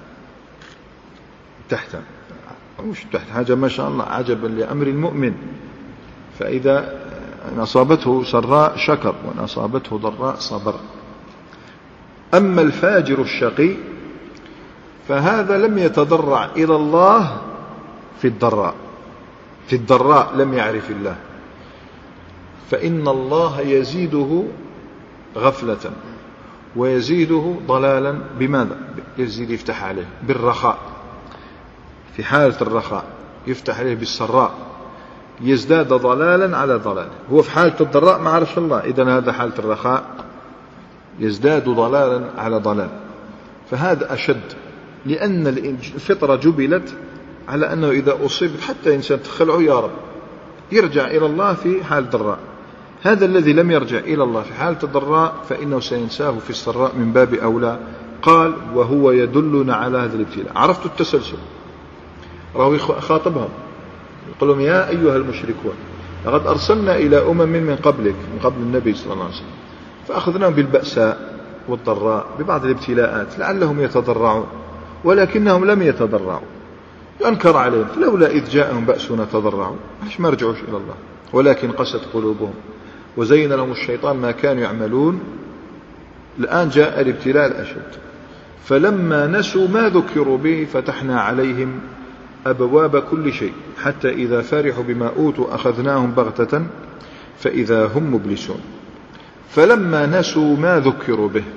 تحت، مش تحت حاجة ما شاء الله. عجبا لأمر المؤمن، فإذا أصابته سراء شكر وإن أصابته ضراء صبر. أما الفاجر الشقي فهذا لم يتضرع إلى الله في الضراء، في الضراء لم يعرف الله، فإن الله يزيده غفلة ويزيده ضلالا. بماذا؟ يزيد يفتح عليه بالرخاء، في حالة الرخاء يفتح عليه بالسراء، يزداد ضلالا على ضلاله. هو في حالة الضراء ما عرفش الله، إذن هذا حالة الرخاء يزداد ضلالا على ضلال. فهذا أشد، لأن الفطرة جبلت على أنه إذا أصيب حتى إنسان تخلعه يا رب يرجع إلى الله في حال الضراء. هذا الذي لم يرجع إلى الله في حالة الضراء فإنه سينساه في السراء من باب أولى. قال: وهو يدلنا على هذا الابتلاء. عرفتوا التسلسل؟ راهو خاطبهم يقول لهم: يا أيها المشركون لقد أرسلنا إلى أمم من قبلك، من قبل النبي صلى الله عليه وسلم، فأخذناهم بالبأساء والضراء ببعض الابتلاءات لعلهم يتضرعون، ولكنهم لم يتضرعوا. ينكر عليهم: فلولا إذ جاءهم بأسنا تضرعوا. ليش ما رجعوش إلى الله؟ ولكن قست قلوبهم وزين لهم الشيطان ما كانوا يعملون. الآن جاء الابتلاء الأشد. فلما نسوا ما ذكروا به فتحنا عليهم أبواب كل شيء حتى إذا فرحوا بما أوتوا أخذناهم بغتة فإذا هم مبلسون. فلما نسوا ما ذكروا به،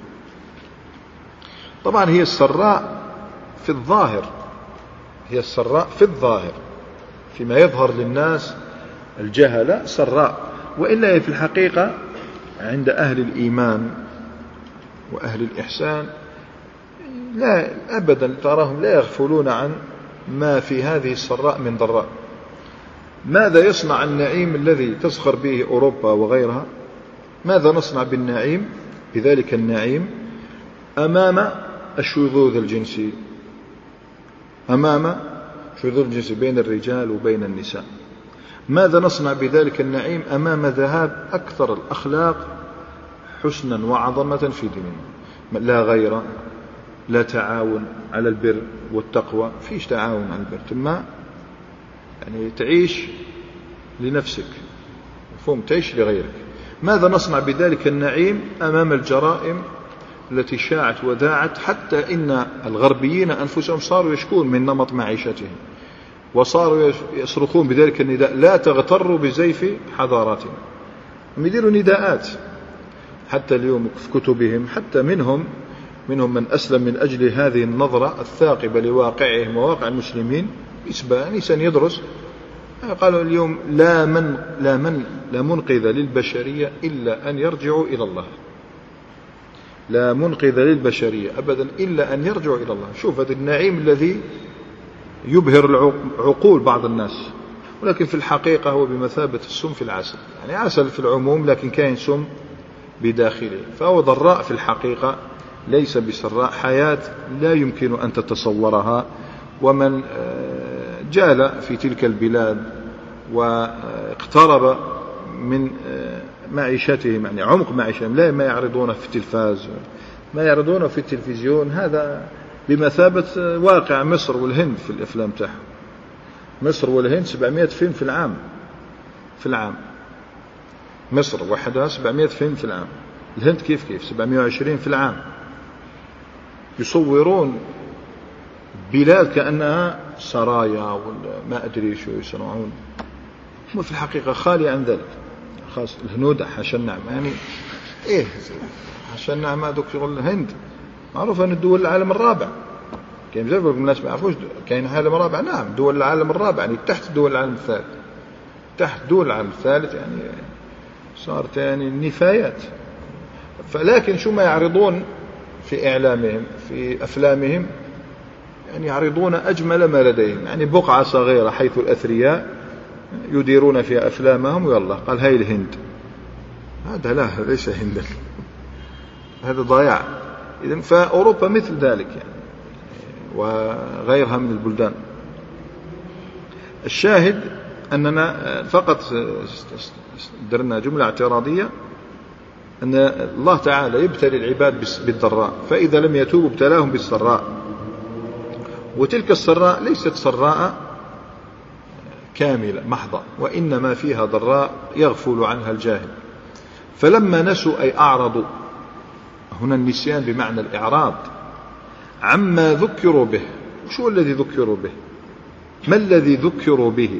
طبعا هي السراء في الظاهر، هي السراء في الظاهر فيما يظهر للناس الجهلة سراء، وإلا في الحقيقة عند أهل الإيمان وأهل الإحسان لا أبدا تراهم لا يغفلون عن ما في هذه السراء من ضراء. ماذا يصنع النعيم الذي تسخر به أوروبا وغيرها؟ ماذا نصنع بالنعيم، بذلك النعيم أمام الشذوذ الجنسي، أمام شذوذ الجنسي بين الرجال وبين النساء؟ ماذا نصنع بذلك النعيم أمام ذهاب أكثر الأخلاق حسنا وعظمة في ديننا؟ لا غير، لا تعاون على البر والتقوى، فيش تعاون على البر، ثم يعني تعيش لنفسك، مفهوم، تعيش لغيرك. ماذا نصنع بذلك النعيم أمام الجرائم التي شاعت وذاعت، حتى إن الغربيين أنفسهم صاروا يشكون من نمط معيشتهم، وصاروا يصرخون بذلك النداء: لا تغتروا بزيف حضاراتنا. هم يديروا نداءات حتى اليوم في كتبهم، حتى منهم منهم من أسلم من أجل هذه النظرة الثاقبة لواقعهم وواقع المسلمين. إنسان يدرس قالوا اليوم لا من لا من لا منقذ للبشرية إلا أن يرجعوا إلى الله. لا منقذ للبشرية أبدا إلا أن يرجعوا إلى الله. شوف هذا النعيم الذي يبهر عقول بعض الناس، ولكن في الحقيقة هو بمثابة السم في العسل. يعني عسل في العموم لكن كاين سم بداخله، فهو ضراء في الحقيقة ليس بسراء. حياة لا يمكن أن تتصورها. ومن جال في تلك البلاد واقترب من معيشتهم، يعني عمق معيشتهم، لا ما يعرضونه في التلفاز، ما يعرضونه في التلفزيون، هذا بمثابة واقع مصر والهند في الأفلام تاعهم. مصر والهند سبعمائة فيلم في العام في العام مصر وحدها سبعمائة فيلم في العام. الهند كيف كيف سبعمائة وعشرين في العام. يصورون بلاد كأنها سرايا ولا ما أدري شو يصنعون، هم في الحقيقة خالي عن ذلك. خاص الهنود حاشا النعم، يعني إيه حاشا النعم، هذوك شغل الهند معروف أن الدول العالم الرابع. كاين بزاف من الناس ما يعرفوش كاين العالم الرابع. نعم دول العالم الرابع، يعني تحت دول العالم الثالث، تحت دول العالم الثالث، يعني صار تاني النفايات. فلكن شو ما يعرضون في إعلامهم في أفلامهم، يعني يعرضون أجمل ما لديهم، يعني بقعة صغيرة حيث الأثرياء يديرون فيها أفلامهم، ويلا قال هاي الهند. هذا لا ليس هندا، هذا ضياع. إذن فأوروبا مثل ذلك يعني، وغيرها من البلدان. الشاهد أننا فقط درنا جملة اعتراضية أن الله تعالى يبتلي العباد بالضراء، فإذا لم يتوبوا ابتلاهم بالسراء. وتلك السراء ليست سراء كاملة محضة، وإنما فيها ضراء يغفل عنها الجاهل. فلما نسوا أي أعرضوا، هنا النسيان بمعنى الإعراض عما ذكروا به. شو الذي ذكروا به؟ ما الذي ذكروا به؟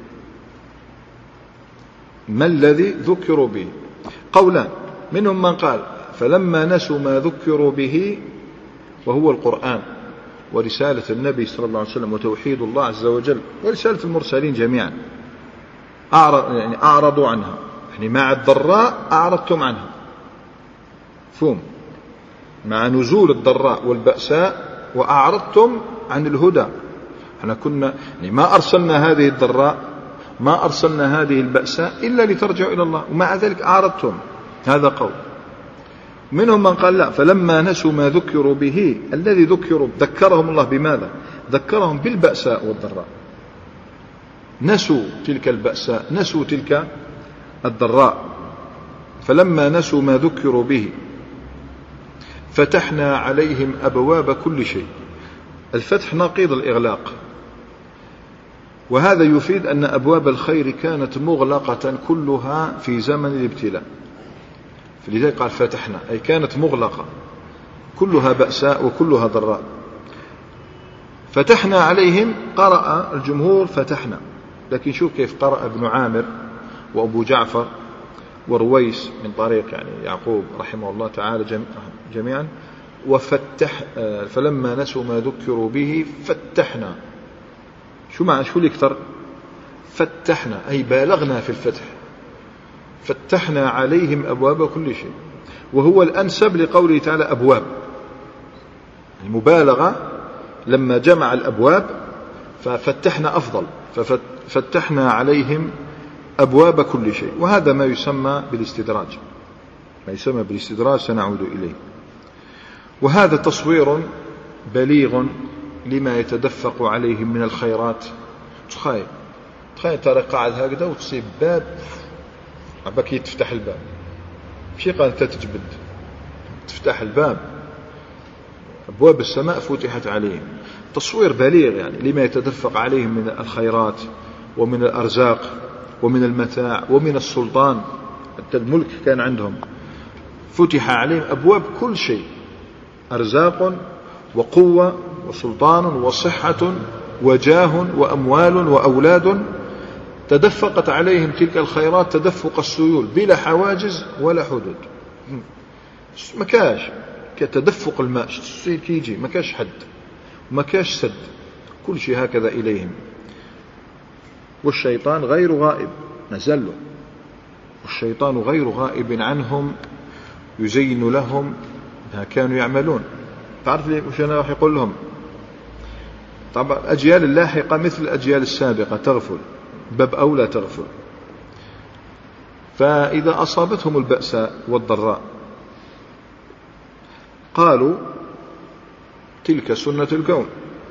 ما الذي ذكروا به؟ قولان، منهم من قال فلما نسوا ما ذكروا به، وهو القرآن ورسالة النبي صلى الله عليه وسلم وتوحيد الله عز وجل ورسالة المرسلين جميعا، أعرض يعني أعرضوا عنها، يعني مع الضراء أعرضتم عنها. فهم مع نزول الضراء والبأساء وأعرضتم عن الهدى. احنا كنا يعني ما أرسلنا هذه الضراء، ما أرسلنا هذه البأساء إلا لترجعوا إلى الله، ومع ذلك أعرضتم. هذا قول. منهم من قال لا، فلما نسوا ما ذكروا به، الذي ذكروا ذكرهم الله بماذا؟ ذكرهم بالبأساء والضراء. نسوا تلك البأساء، نسوا تلك الضراء. فلما نسوا ما ذكروا به فتحنا عليهم أبواب كل شيء. الفتح نقيض الإغلاق، وهذا يفيد أن أبواب الخير كانت مغلقة كلها في زمن الابتلاء. فلذلك قال فتحنا، أي كانت مغلقة كلها بأساء وكلها ضراء. فتحنا عليهم، قرأ الجمهور فتحنا، لكن شوف كيف قرأ ابن عامر وأبو جعفر ورويس من طريق يعني يعقوب رحمه الله تعالى جميعا. وفتح، فلما نسوا ما ذكروا به فتحنا. شو معنى شو اللي يكتر؟ فتحنا أي بالغنا في الفتح، فتحنا عليهم أبواب كل شيء، وهو الأنسب لقوله تعالى أبواب، المبالغة لما جمع الأبواب ففتحنا أفضل، ففتحنا عليهم أبواب كل شيء. وهذا ما يسمى بالاستدراج، ما يسمى بالاستدراج سنعود إليه. وهذا تصوير بليغ لما يتدفق عليهم من الخيرات. تخيل تخيل ترى قاعد هكذا وتصيب باب عباك تفتح الباب، شي قال انت تجبد تفتح الباب، أبواب السماء فتحت عليهم. تصوير بليغ يعني لما يتدفق عليهم من الخيرات ومن الأرزاق ومن المتاع ومن السلطان. حتى الملك كان عندهم، فتح عليهم أبواب كل شيء، أرزاق وقوة وسلطان وصحة وجاه وأموال وأولاد. تدفقت عليهم تلك الخيرات تدفق السيول بلا حواجز ولا حدود. ما كاش كتدفق الماء كيجي، ما كاش حد، ما كاش سد، كل شيء هكذا إليهم. والشيطان غير غائب نزلوا، والشيطان غير غائب عنهم يزين لهم ما كانوا يعملون. تعرف لي وش أنا راح يقول لهم؟ طبعا الأجيال اللاحقة مثل الأجيال السابقة تغفل، باب أولى تغفل. فإذا أصابتهم البأساء والضراء قالوا تلك سنة الكون.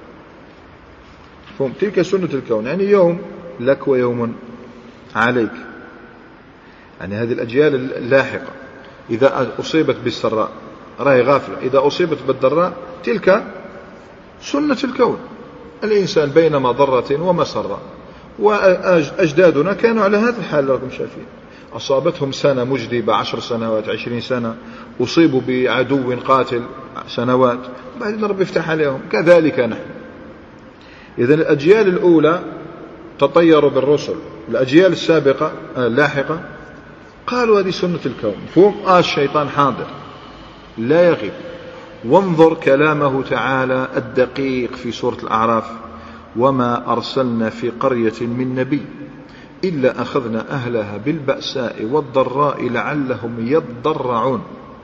فهم تلك سنة الكون يعني يوم لك ويوم عليك. يعني هذه الأجيال اللاحقة إذا أصيبت بالسراء راهي غافلة، إذا أصيبت بالضراء تلك سنة الكون. الإنسان بين مضرة ومسرة، وأجدادنا كانوا على هذا الحال لكم شايفين. أصابتهم سنة مجدبة عشر سنوات عشرين سنة، أصيبوا بعدو قاتل سنوات، بعدين رب يفتح عليهم. كذلك نحن. إذن الأجيال الأولى تطيروا بالرسل، الأجيال السابقة اللاحقة قالوا هذه سنة الكون. فهم آه الشيطان حاضر لا يغيب. وانظر كلامه تعالى الدقيق في سورة الأعراف: وما أرسلنا في قرية من نبي إلا أخذنا أهلها بالبأساء والضراء لعلهم يضرعون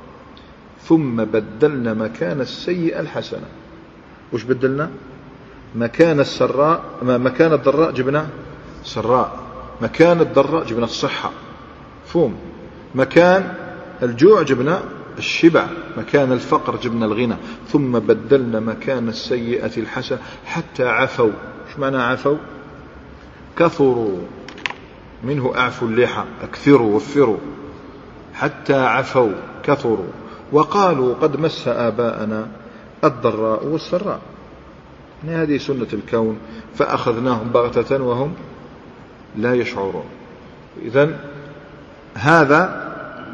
ثم بدلنا مكان السيئة الحسنة. وش بدلنا؟ مكان السراء مكان الضراء جبنا سراء، مكان الضراء جبنا الصحة، فهم مكان الجوع جبنا الشبع، مكان الفقر جبنا الغنى. ثم بدلنا مكان السيئة الحسنة حتى عفوا. شو معنى عفوا؟ كثروا، منه أعفوا اللحى، أكثروا وفروا، حتى عفوا كثروا وقالوا قد مس آباءنا الضراء والسراء. يعني هذه سنة الكون، فأخذناهم بغتة وهم لا يشعرون. إذن هذا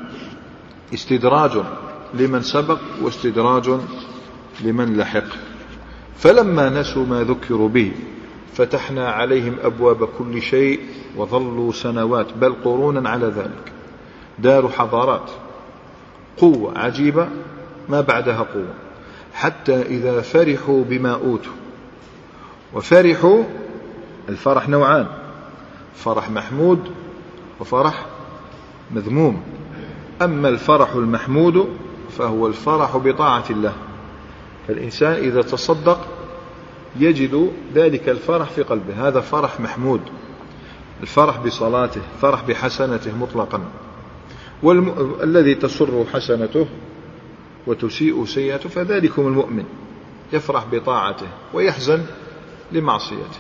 استدراج لمن سبق واستدراج لمن لحق. فلما نسوا ما ذكروا به فتحنا عليهم أبواب كل شيء وظلوا سنوات بل قرونا على ذلك. دار حضارات، قوة عجيبة ما بعدها قوة. حتى إذا فرحوا بما أوتوا، وفرحوا الفرح نوعان: فرح محمود وفرح مذموم. أما الفرح المحمود فهو الفرح بطاعة الله، فالإنسان إذا تصدق يجد ذلك الفرح في قلبه، هذا فرح محمود. الفرح بصلاته، فرح بحسنته مطلقا. والذي تسر حسنته وتسيء سيئته فذلكم المؤمن، يفرح بطاعته ويحزن لمعصيته.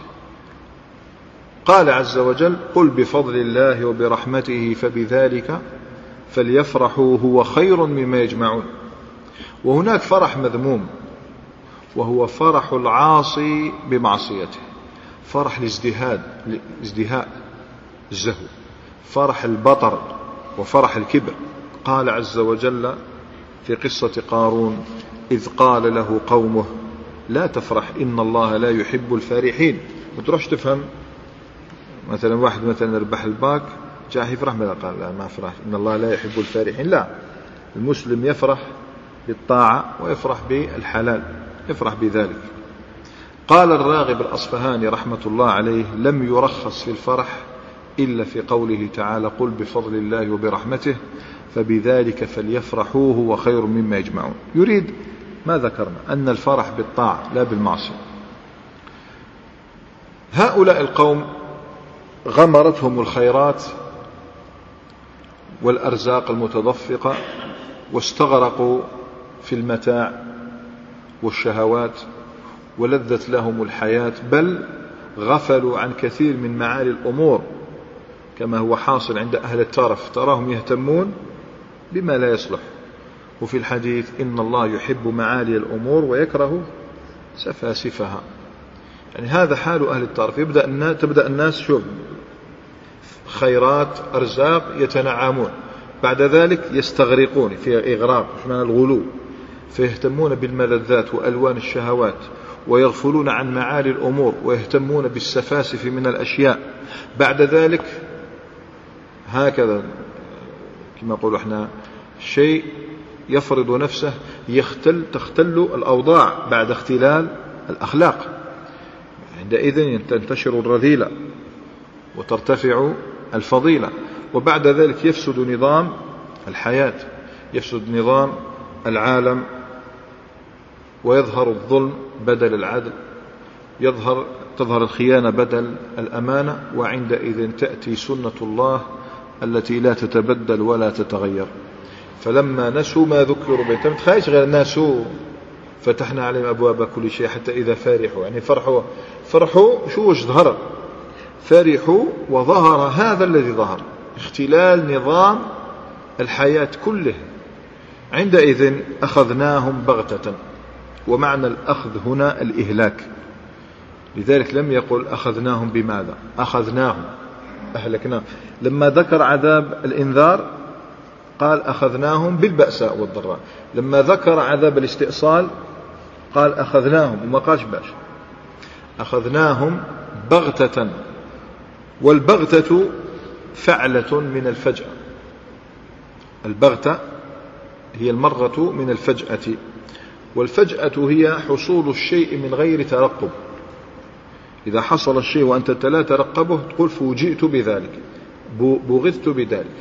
قال عز وجل: قل بفضل الله وبرحمته فبذلك فليفرحوا هو خير مما يجمعون. وهناك فرح مذموم وهو فرح العاصي بمعصيته، فرح الازدهاد ازدهاء الزهو، فرح البطر وفرح الكبر. قال عز وجل في قصة قارون: إذ قال له قومه لا تفرح إن الله لا يحب الفارحين. ما تروحش تفهم مثلا واحد مثلا ربح الباك جاء يفرح، ماذا قال؟ لا ما فرح، إن الله لا يحب الفارحين. لا، المسلم يفرح بالطاعة ويفرح بالحلال، يفرح بذلك. قال الراغب الأصفهاني رحمة الله عليه: لم يرخص في الفرح إلا في قوله تعالى: قل بفضل الله وبرحمته فبذلك فليفرحوا هو خير مما يجمعون. يريد ما ذكرنا أن الفرح بالطاعة لا بالمعصية. هؤلاء القوم غمرتهم الخيرات والأرزاق المتدفقة واستغرقوا في المتاع والشهوات ولذت لهم الحياة، بل غفلوا عن كثير من معالي الأمور كما هو حاصل عند أهل الترف، تراهم يهتمون بما لا يصلح. وفي الحديث: إن الله يحب معالي الأمور ويكره سفاسفها. يعني هذا حال أهل الترف، يبدأ الناس تبدأ الناس شوف خيرات أرزاق يتنعمون، بعد ذلك يستغرقون في إغراق، معنى الغلو، فيهتمون بالملذات وألوان الشهوات ويغفلون عن معالي الأمور ويهتمون بالسفاسف من الأشياء. بعد ذلك هكذا كما نقول احنا شيء يفرض نفسه، يختل تختل الأوضاع بعد اختلال الأخلاق، عندئذ تنتشر الرذيلة وترتفع الفضيلة. وبعد ذلك يفسد نظام الحياة، يفسد نظام العالم، ويظهر الظلم بدل العدل، يظهر تظهر الخيانة بدل الأمانة، وعندئذ تأتي سنة الله التي لا تتبدل ولا تتغير. فلما نسوا ما ذكروا به، انت خايش غير ناسوا فتحنا عليهم أبواب كل شيء حتى إذا فرحوا، يعني فرحوا فرحوا شو وش ظهر، فرحوا وظهر هذا الذي ظهر، اختلال نظام الحياة كله. عندئذ أخذناهم بغتة، ومعنى الأخذ هنا الإهلاك، لذلك لم يقل أخذناهم بماذا، أخذناهم أهلكناهم. لما ذكر عذاب الإنذار قال أخذناهم بالبأساء والضراء، لما ذكر عذاب الاستئصال قال أخذناهم، وما قالش باش، أخذناهم بغتة. والبغتة فعلة من الفجأة، البغتة هي المرة من الفجأة، والفجأة هي حصول الشيء من غير ترقب. إذا حصل الشيء وأنت لا ترقبه تقول فوجئت بذلك، بغثت بذلك.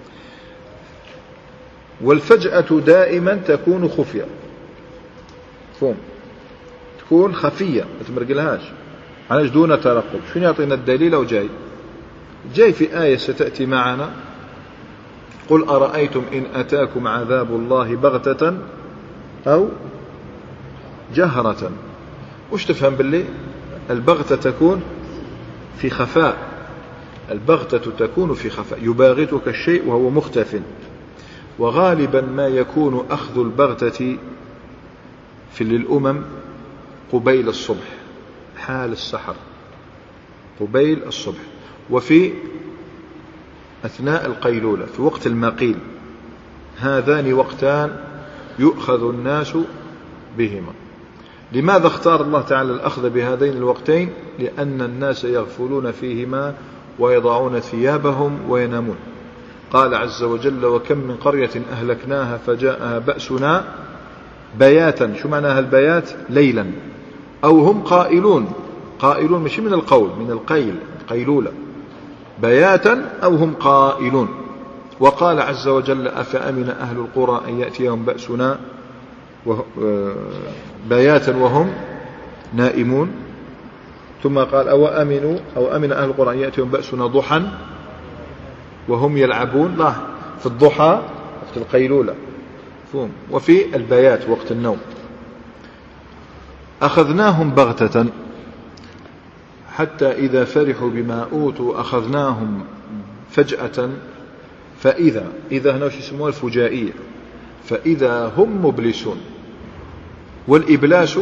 والفجأة دائما تكون خفية، فهم تكون خفية ما تمرقلهاش، علاش دون ترقب. شنو يعطينا الدليل؟ وجاي جاي في آية ستأتي معنا، قل أرأيتم إن أتاكم عذاب الله بغتة أو جهرة. وش تفهم باللي البغتة تكون في خفاء، البغتة تكون في خفاء، يباغتك الشيء وهو مختف. وغالبا ما يكون أخذ البغتة في الأمم قبيل الصبح، حال السحر، قبيل الصبح، وفي أثناء القيلولة، في وقت المقيل. هذان وقتان يؤخذ الناس بهما. لماذا اختار الله تعالى الأخذ بهذين الوقتين؟ لأن الناس يغفلون فيهما ويضعون ثيابهم وينامون. قال عز وجل وكم من قرية أهلكناها فجاءها بأسنا بياتا. شو معناها البيات؟ ليلا، أو هم قائلون، قائلون مش من القول، من القيل، قيلولة، بياتا أو هم قائلون. وقال عز وجل أفأمن أهل القرى أن يأتيهم بأسنا بياتا وهم نائمون. ثم قال أو أمنوا أو أمن أهل القرى أن يأتيهم بأسنا ضحى وهم يلعبون. لا، في الضحى وقت القيلولة، فهم، وفي البيات وقت النوم. أخذناهم بغتة حتى إذا فرحوا بما أوتوا أخذناهم فجأة فإذا، إذا هنا وش يسموها الفجائية، فإذا هم مبلسون. والإبلاس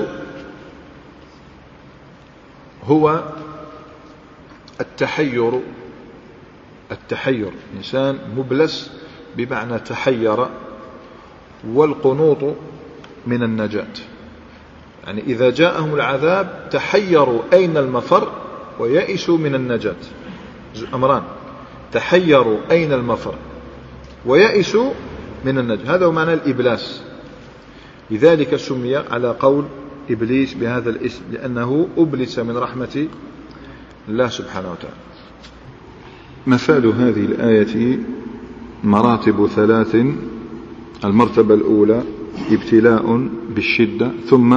هو التحير، التحير، إنسان مبلس بمعنى تحير. والقنوط من النجاة، يعني إذا جاءهم العذاب تحيروا أين المفر ويئسوا من النجاة. أمران، تحيروا أين المفر ويئسوا من النجاة، هذا هو معنى الإبلاس. لذلك سمي على قول إبليس بهذا الاسم، لأنه أبلس من رحمة الله سبحانه وتعالى. مفاد هذه الآية مراتب ثلاث. المرتبة الأولى ابتلاء بالشدة، ثم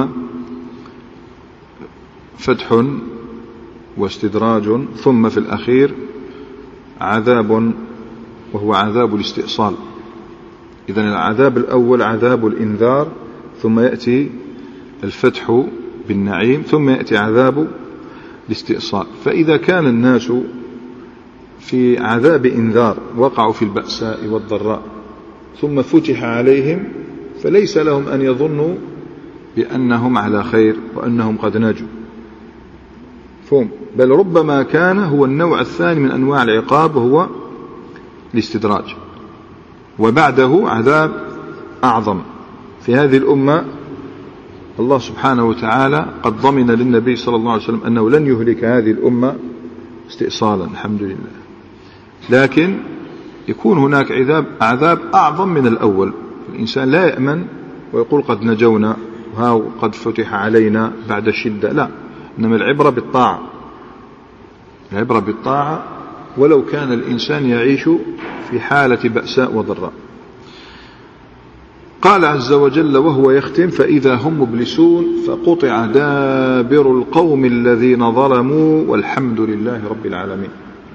فتح واستدراج، ثم في الأخير عذاب وهو عذاب الاستئصال. إذن العذاب الأول عذاب الإنذار، ثم يأتي الفتح بالنعيم، ثم يأتي عذاب الاستئصال. فإذا كان الناس في عذاب إنذار وقعوا في البأساء والضراء ثم فتح عليهم، فليس لهم أن يظنوا بأنهم على خير وأنهم قد نجوا، فهم، بل ربما كان هو النوع الثاني من أنواع العقاب وهو الاستدراج، وبعده عذاب أعظم. في هذه الأمة الله سبحانه وتعالى قد ضمن للنبي صلى الله عليه وسلم أنه لن يهلك هذه الأمة استئصالا، الحمد لله. لكن يكون هناك عذاب عذاب أعظم من الأول. الإنسان لا يأمن ويقول قد نجونا وها قد فتح علينا بعد الشدة، لا، إنما العبرة بالطاعة، العبرة بالطاعة ولو كان الإنسان يعيش في حالة بأساء وضراء. قال عز وجل وهو يختم فإذا هم مبلسون فقطع دابر القوم الذين ظلموا والحمد لله رب العالمين.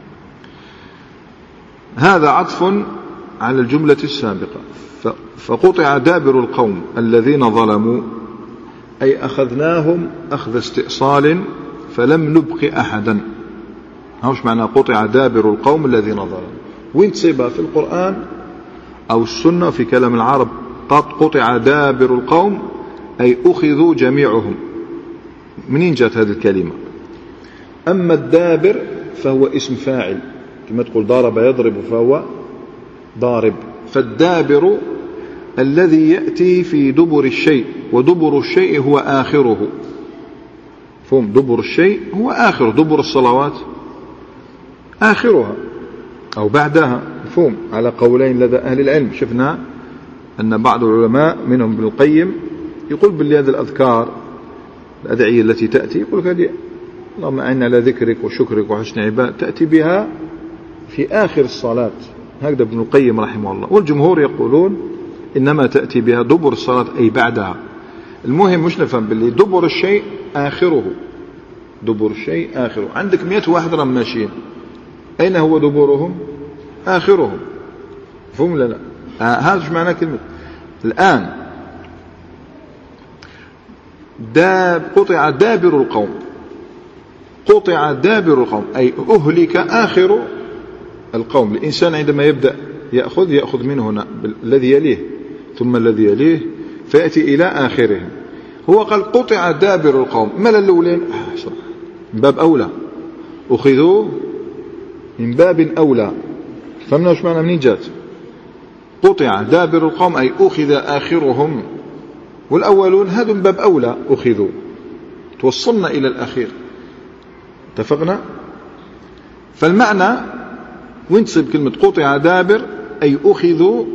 هذا عطف على الجملة السابقة. فقطع دابر القوم الذين ظلموا أي أخذناهم أخذ استئصال فلم نبق أحدا. هاوش معنى قطع دابر القوم الذين ظلموا؟ وين تصيبها في القرآن أو السنة في كلام العرب؟ قطع دابر القوم أي أخذوا جميعهم. منين جاءت هذه الكلمة؟ أما الدابر فهو اسم فاعل، كما تقول ضارب يضرب فهو ضارب. فالدابر الذي يأتي في دبر الشيء، ودبر الشيء هو آخره. فهم دبر الشيء هو آخره، دبر الصلوات آخرها أو بعدها. فهم على قولين لدى أهل العلم. شفنا أن بعض العلماء منهم ابن القيم يقول باللي هذه الأذكار الأدعية التي تأتي يقول هذه اللهم أعنا على ذكرك وشكرك وحسن عبادتك تأتي بها في آخر الصلاة. هكذا ابن القيم رحمه الله. والجمهور يقولون إنما تأتي بها دبر الصلاة أي بعدها. المهم مش نفهم باللي دبر الشيء آخره، دبر الشيء آخره. عندك مئة واحد رم ماشيين، أين هو دبرهم؟ آخرهم. فهم لا لا آه هذا معناه كلمة الآن داب قطع دابر القوم. قطع دابر القوم أي أهلك آخر القوم. الإنسان عندما يبدأ يأخذ يأخذ من هنا الذي يليه ثم الذي يليه فيأتي إلى آخرهم. هو قال قطع دابر القوم. ما الأولين؟ من باب أولى، أخذوا من باب أولى. فهمنا وش معنى منين جات؟ قطع دابر القوم أي أخذ آخرهم، والأولون هذا من باب أولى أخذوا. توصلنا إلى الأخير. اتفقنا؟ فالمعنى وين تصيب كلمة قطع دابر أي أخذوا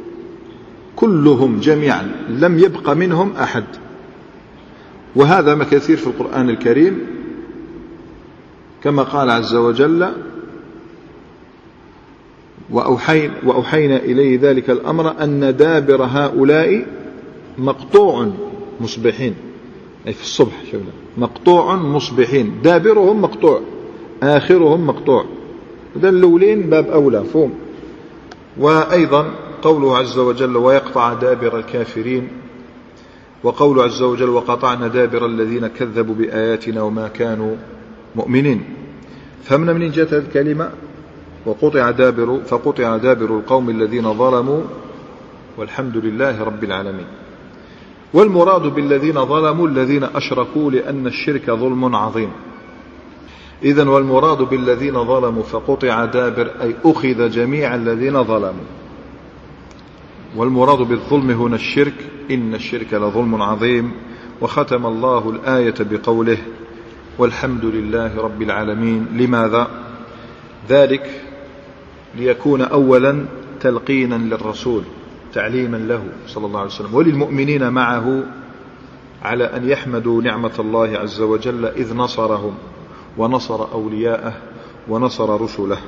كلهم جميعا، لم يبق منهم أحد. وهذا ما كثير في القرآن الكريم، كما قال عز وجل وأوحينا, وأوحينا إليه ذلك الأمر أن دابر هؤلاء مقطوع مصبحين، أي في الصبح شونا مقطوع مصبحين. دابرهم مقطوع آخرهم مقطوع. إذن الأولين باب أولى. فهم. وأيضا قوله عز وجل ويقطع دابر الكافرين، وقوله عز وجل وقطعنا دابر الذين كذبوا بآياتنا وما كانوا مؤمنين. فهمنا منين جاءت هذه الكلمة؟ وقطع دابر فقطع دابر القوم الذين ظلموا والحمد لله رب العالمين. والمراد بالذين ظلموا الذين أشركوا، لأن الشرك ظلم عظيم. إذن والمراد بالذين ظلموا فقطع دابر أي أخذ جميع الذين ظلموا. والمراد بالظلم هنا الشرك، إن الشرك لظلم عظيم. وختم الله الآية بقوله والحمد لله رب العالمين. لماذا؟ ذلك ليكون أولا تلقينا للرسول، تعليما له صلى الله عليه وسلم وللمؤمنين معه على أن يحمدوا نعمة الله عز وجل إذ نصرهم ونصر أولياءه ونصر رسله.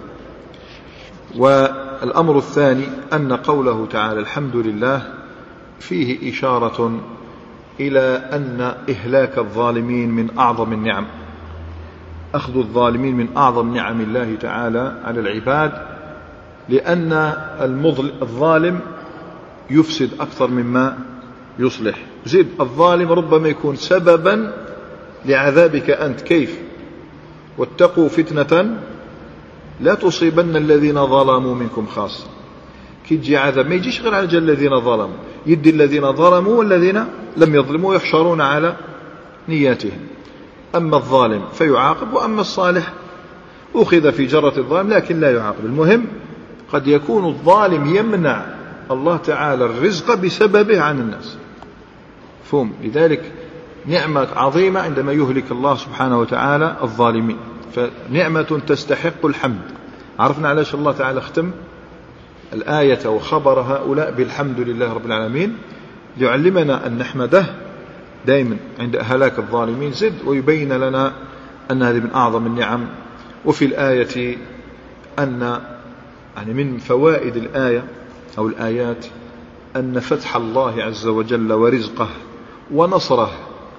والأمر الثاني أن قوله تعالى الحمد لله فيه إشارة إلى أن إهلاك الظالمين من أعظم النعم، أخذ الظالمين من أعظم نعم الله تعالى على العباد، لأن الظالم يفسد أكثر مما يصلح. زيد الظالم ربما يكون سببا لعذابك أنت. كيف؟ واتقوا فتنة لا تصيبن الذين ظلموا منكم خاصة. كي تجي عذاب ما يجيش غير على جل الذين ظلموا، يدي الذين ظلموا والذين لم يظلموا يحشرون على نياتهم. أما الظالم فيعاقب، وأما الصالح أخذ في جرة الظالم لكن لا يعاقب. المهم قد يكون الظالم يمنع الله تعالى الرزق بسببه عن الناس. فهم. لذلك نعمة عظيمة عندما يهلك الله سبحانه وتعالى الظالمين، فنعمة تستحق الحمد. عرفنا علاش الله تعالى اختم الآية وخبر هؤلاء بالحمد لله رب العالمين، ليعلمنا أن نحمده دائما عند هلاك الظالمين. زد ويبين لنا أن هذه من أعظم النعم. وفي الآية أن يعني من فوائد الآية أو الآيات أن فتح الله عز وجل ورزقه ونصره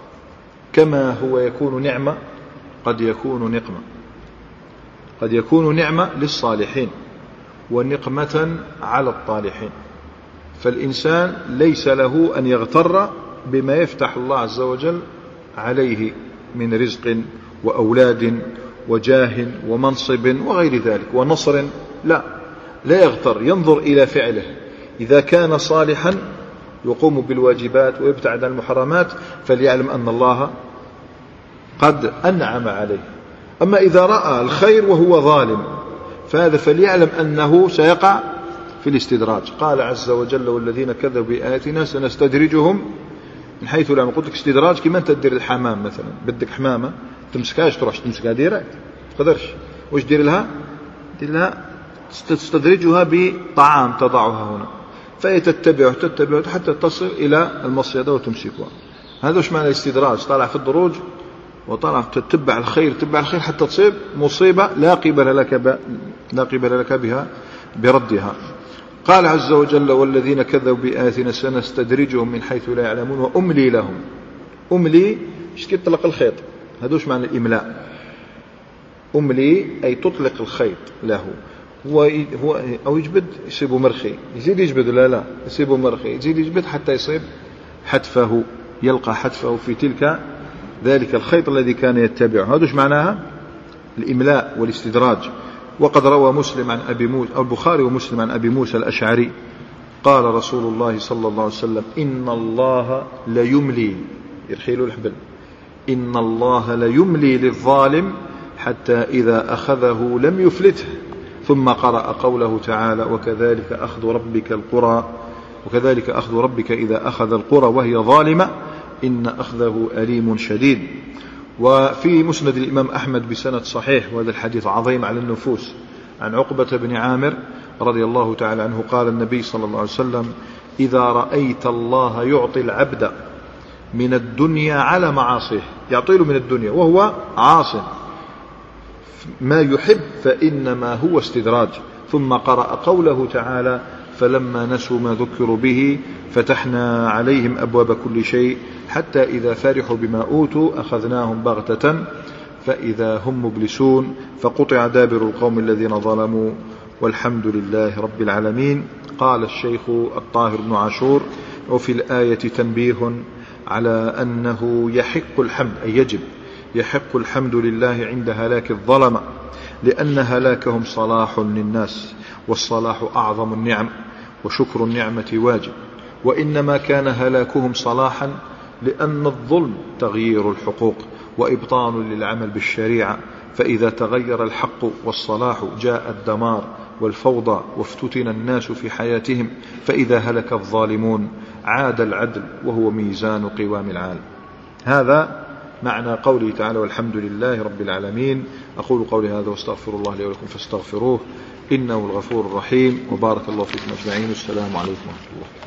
كما هو يكون نعمة قد يكون نقمة، قد يكون نعمة للصالحين ونقمة على الطالحين. فالإنسان ليس له أن يغتر بما يفتح الله عز وجل عليه من رزق وأولاد وجاه ومنصب وغير ذلك ونصر، لا لا يغتر، ينظر إلى فعله. إذا كان صالحا يقوم بالواجبات ويبتعد عن المحرمات فليعلم أن الله قد أنعم عليه. أما إذا رأى الخير وهو ظالم فهذا فليعلم أنه سيقع في الاستدراج. قال عز وجل والذين كذبوا بآياتنا سنستدرجهم من حيث لا. قلت لك استدراج كما أنت تدير الحمام مثلا، بدك حمامة تمسكهاش تروح تمسكها ديريكت تقدرش، واش دير لها؟ دير لها تستدرجها بطعام تضعها هنا فهي تتبعه تتبعه حتى تصل إلى المصيدة وتمسكها. هذا وش معنى الاستدراج؟ طالع في الدروج وطالع تتبع الخير تتبع الخير حتى تصيب مصيبة لا قبل لك ب... لا قبل لك بها بردها. قال عز وجل والذين كذبوا بآياتنا سنستدرجهم من حيث لا يعلمون وأملي لهم. أملي ايش تطلق الخيط، هذا وش معنى الإملاء؟ أملي أي تطلق الخيط له، هو هو أو يجبد يصيبه مرخي، يزيد يجبد لا لا يصيبه مرخي، يزيد يجبد حتى يصيب حتفه، يلقى حتفه في تلك ذلك الخيط الذي كان يتبعه. هذا وش معناها الإملاء والاستدراج. وقد روى مسلم عن أبي موسى أو البخاري ومسلم عن أبي موسى الأشعري قال رسول الله صلى الله عليه وسلم إن الله ليملي يرحيل الحبل إن الله ليملي للظالم حتى إذا أخذه لم يفلته. ثم قرأ قوله تعالى وكذلك أخذ ربك القرى وكذلك أخذ ربك إذا أخذ القرى وهي ظالمة إن أخذه أليم شديد. وفي مسند الإمام أحمد بسند صحيح وهذا الحديث عظيم على النفوس عن عقبة بن عامر رضي الله تعالى عنه قال النبي صلى الله عليه وسلم إذا رأيت الله يعطي العبد من الدنيا على معاصيه، يعطيله من الدنيا وهو عاص ما يحب فإنما هو استدراج. ثم قرأ قوله تعالى فلما نسوا ما ذكروا به فتحنا عليهم أبواب كل شيء حتى إذا فرحوا بما أوتوا أخذناهم بغتة فإذا هم مبلسون فقطع دابر القوم الذين ظلموا والحمد لله رب العالمين. قال الشيخ الطاهر بن عاشور وفي الآية تنبيه على أنه يحق الحمد أي يجب يحق الحمد لله عند هلاك الظلمة لأن هلاكهم صلاح للناس والصلاح أعظم النعم وشكر النعمة واجب، وإنما كان هلاكهم صلاحا لأن الظلم تغيير الحقوق وإبطال للعمل بالشريعة، فإذا تغير الحق والصلاح جاء الدمار والفوضى وافتتن الناس في حياتهم، فإذا هلك الظالمون عاد العدل وهو ميزان قوام العالم. هذا معنى قوله تعالى والحمد لله رب العالمين. أقول قولي هذا واستغفر الله لي ولكم فاستغفروه إنه الغفور الرحيم. وبارك الله فيكم أجمعين. والسلام عليكم ورحمة الله.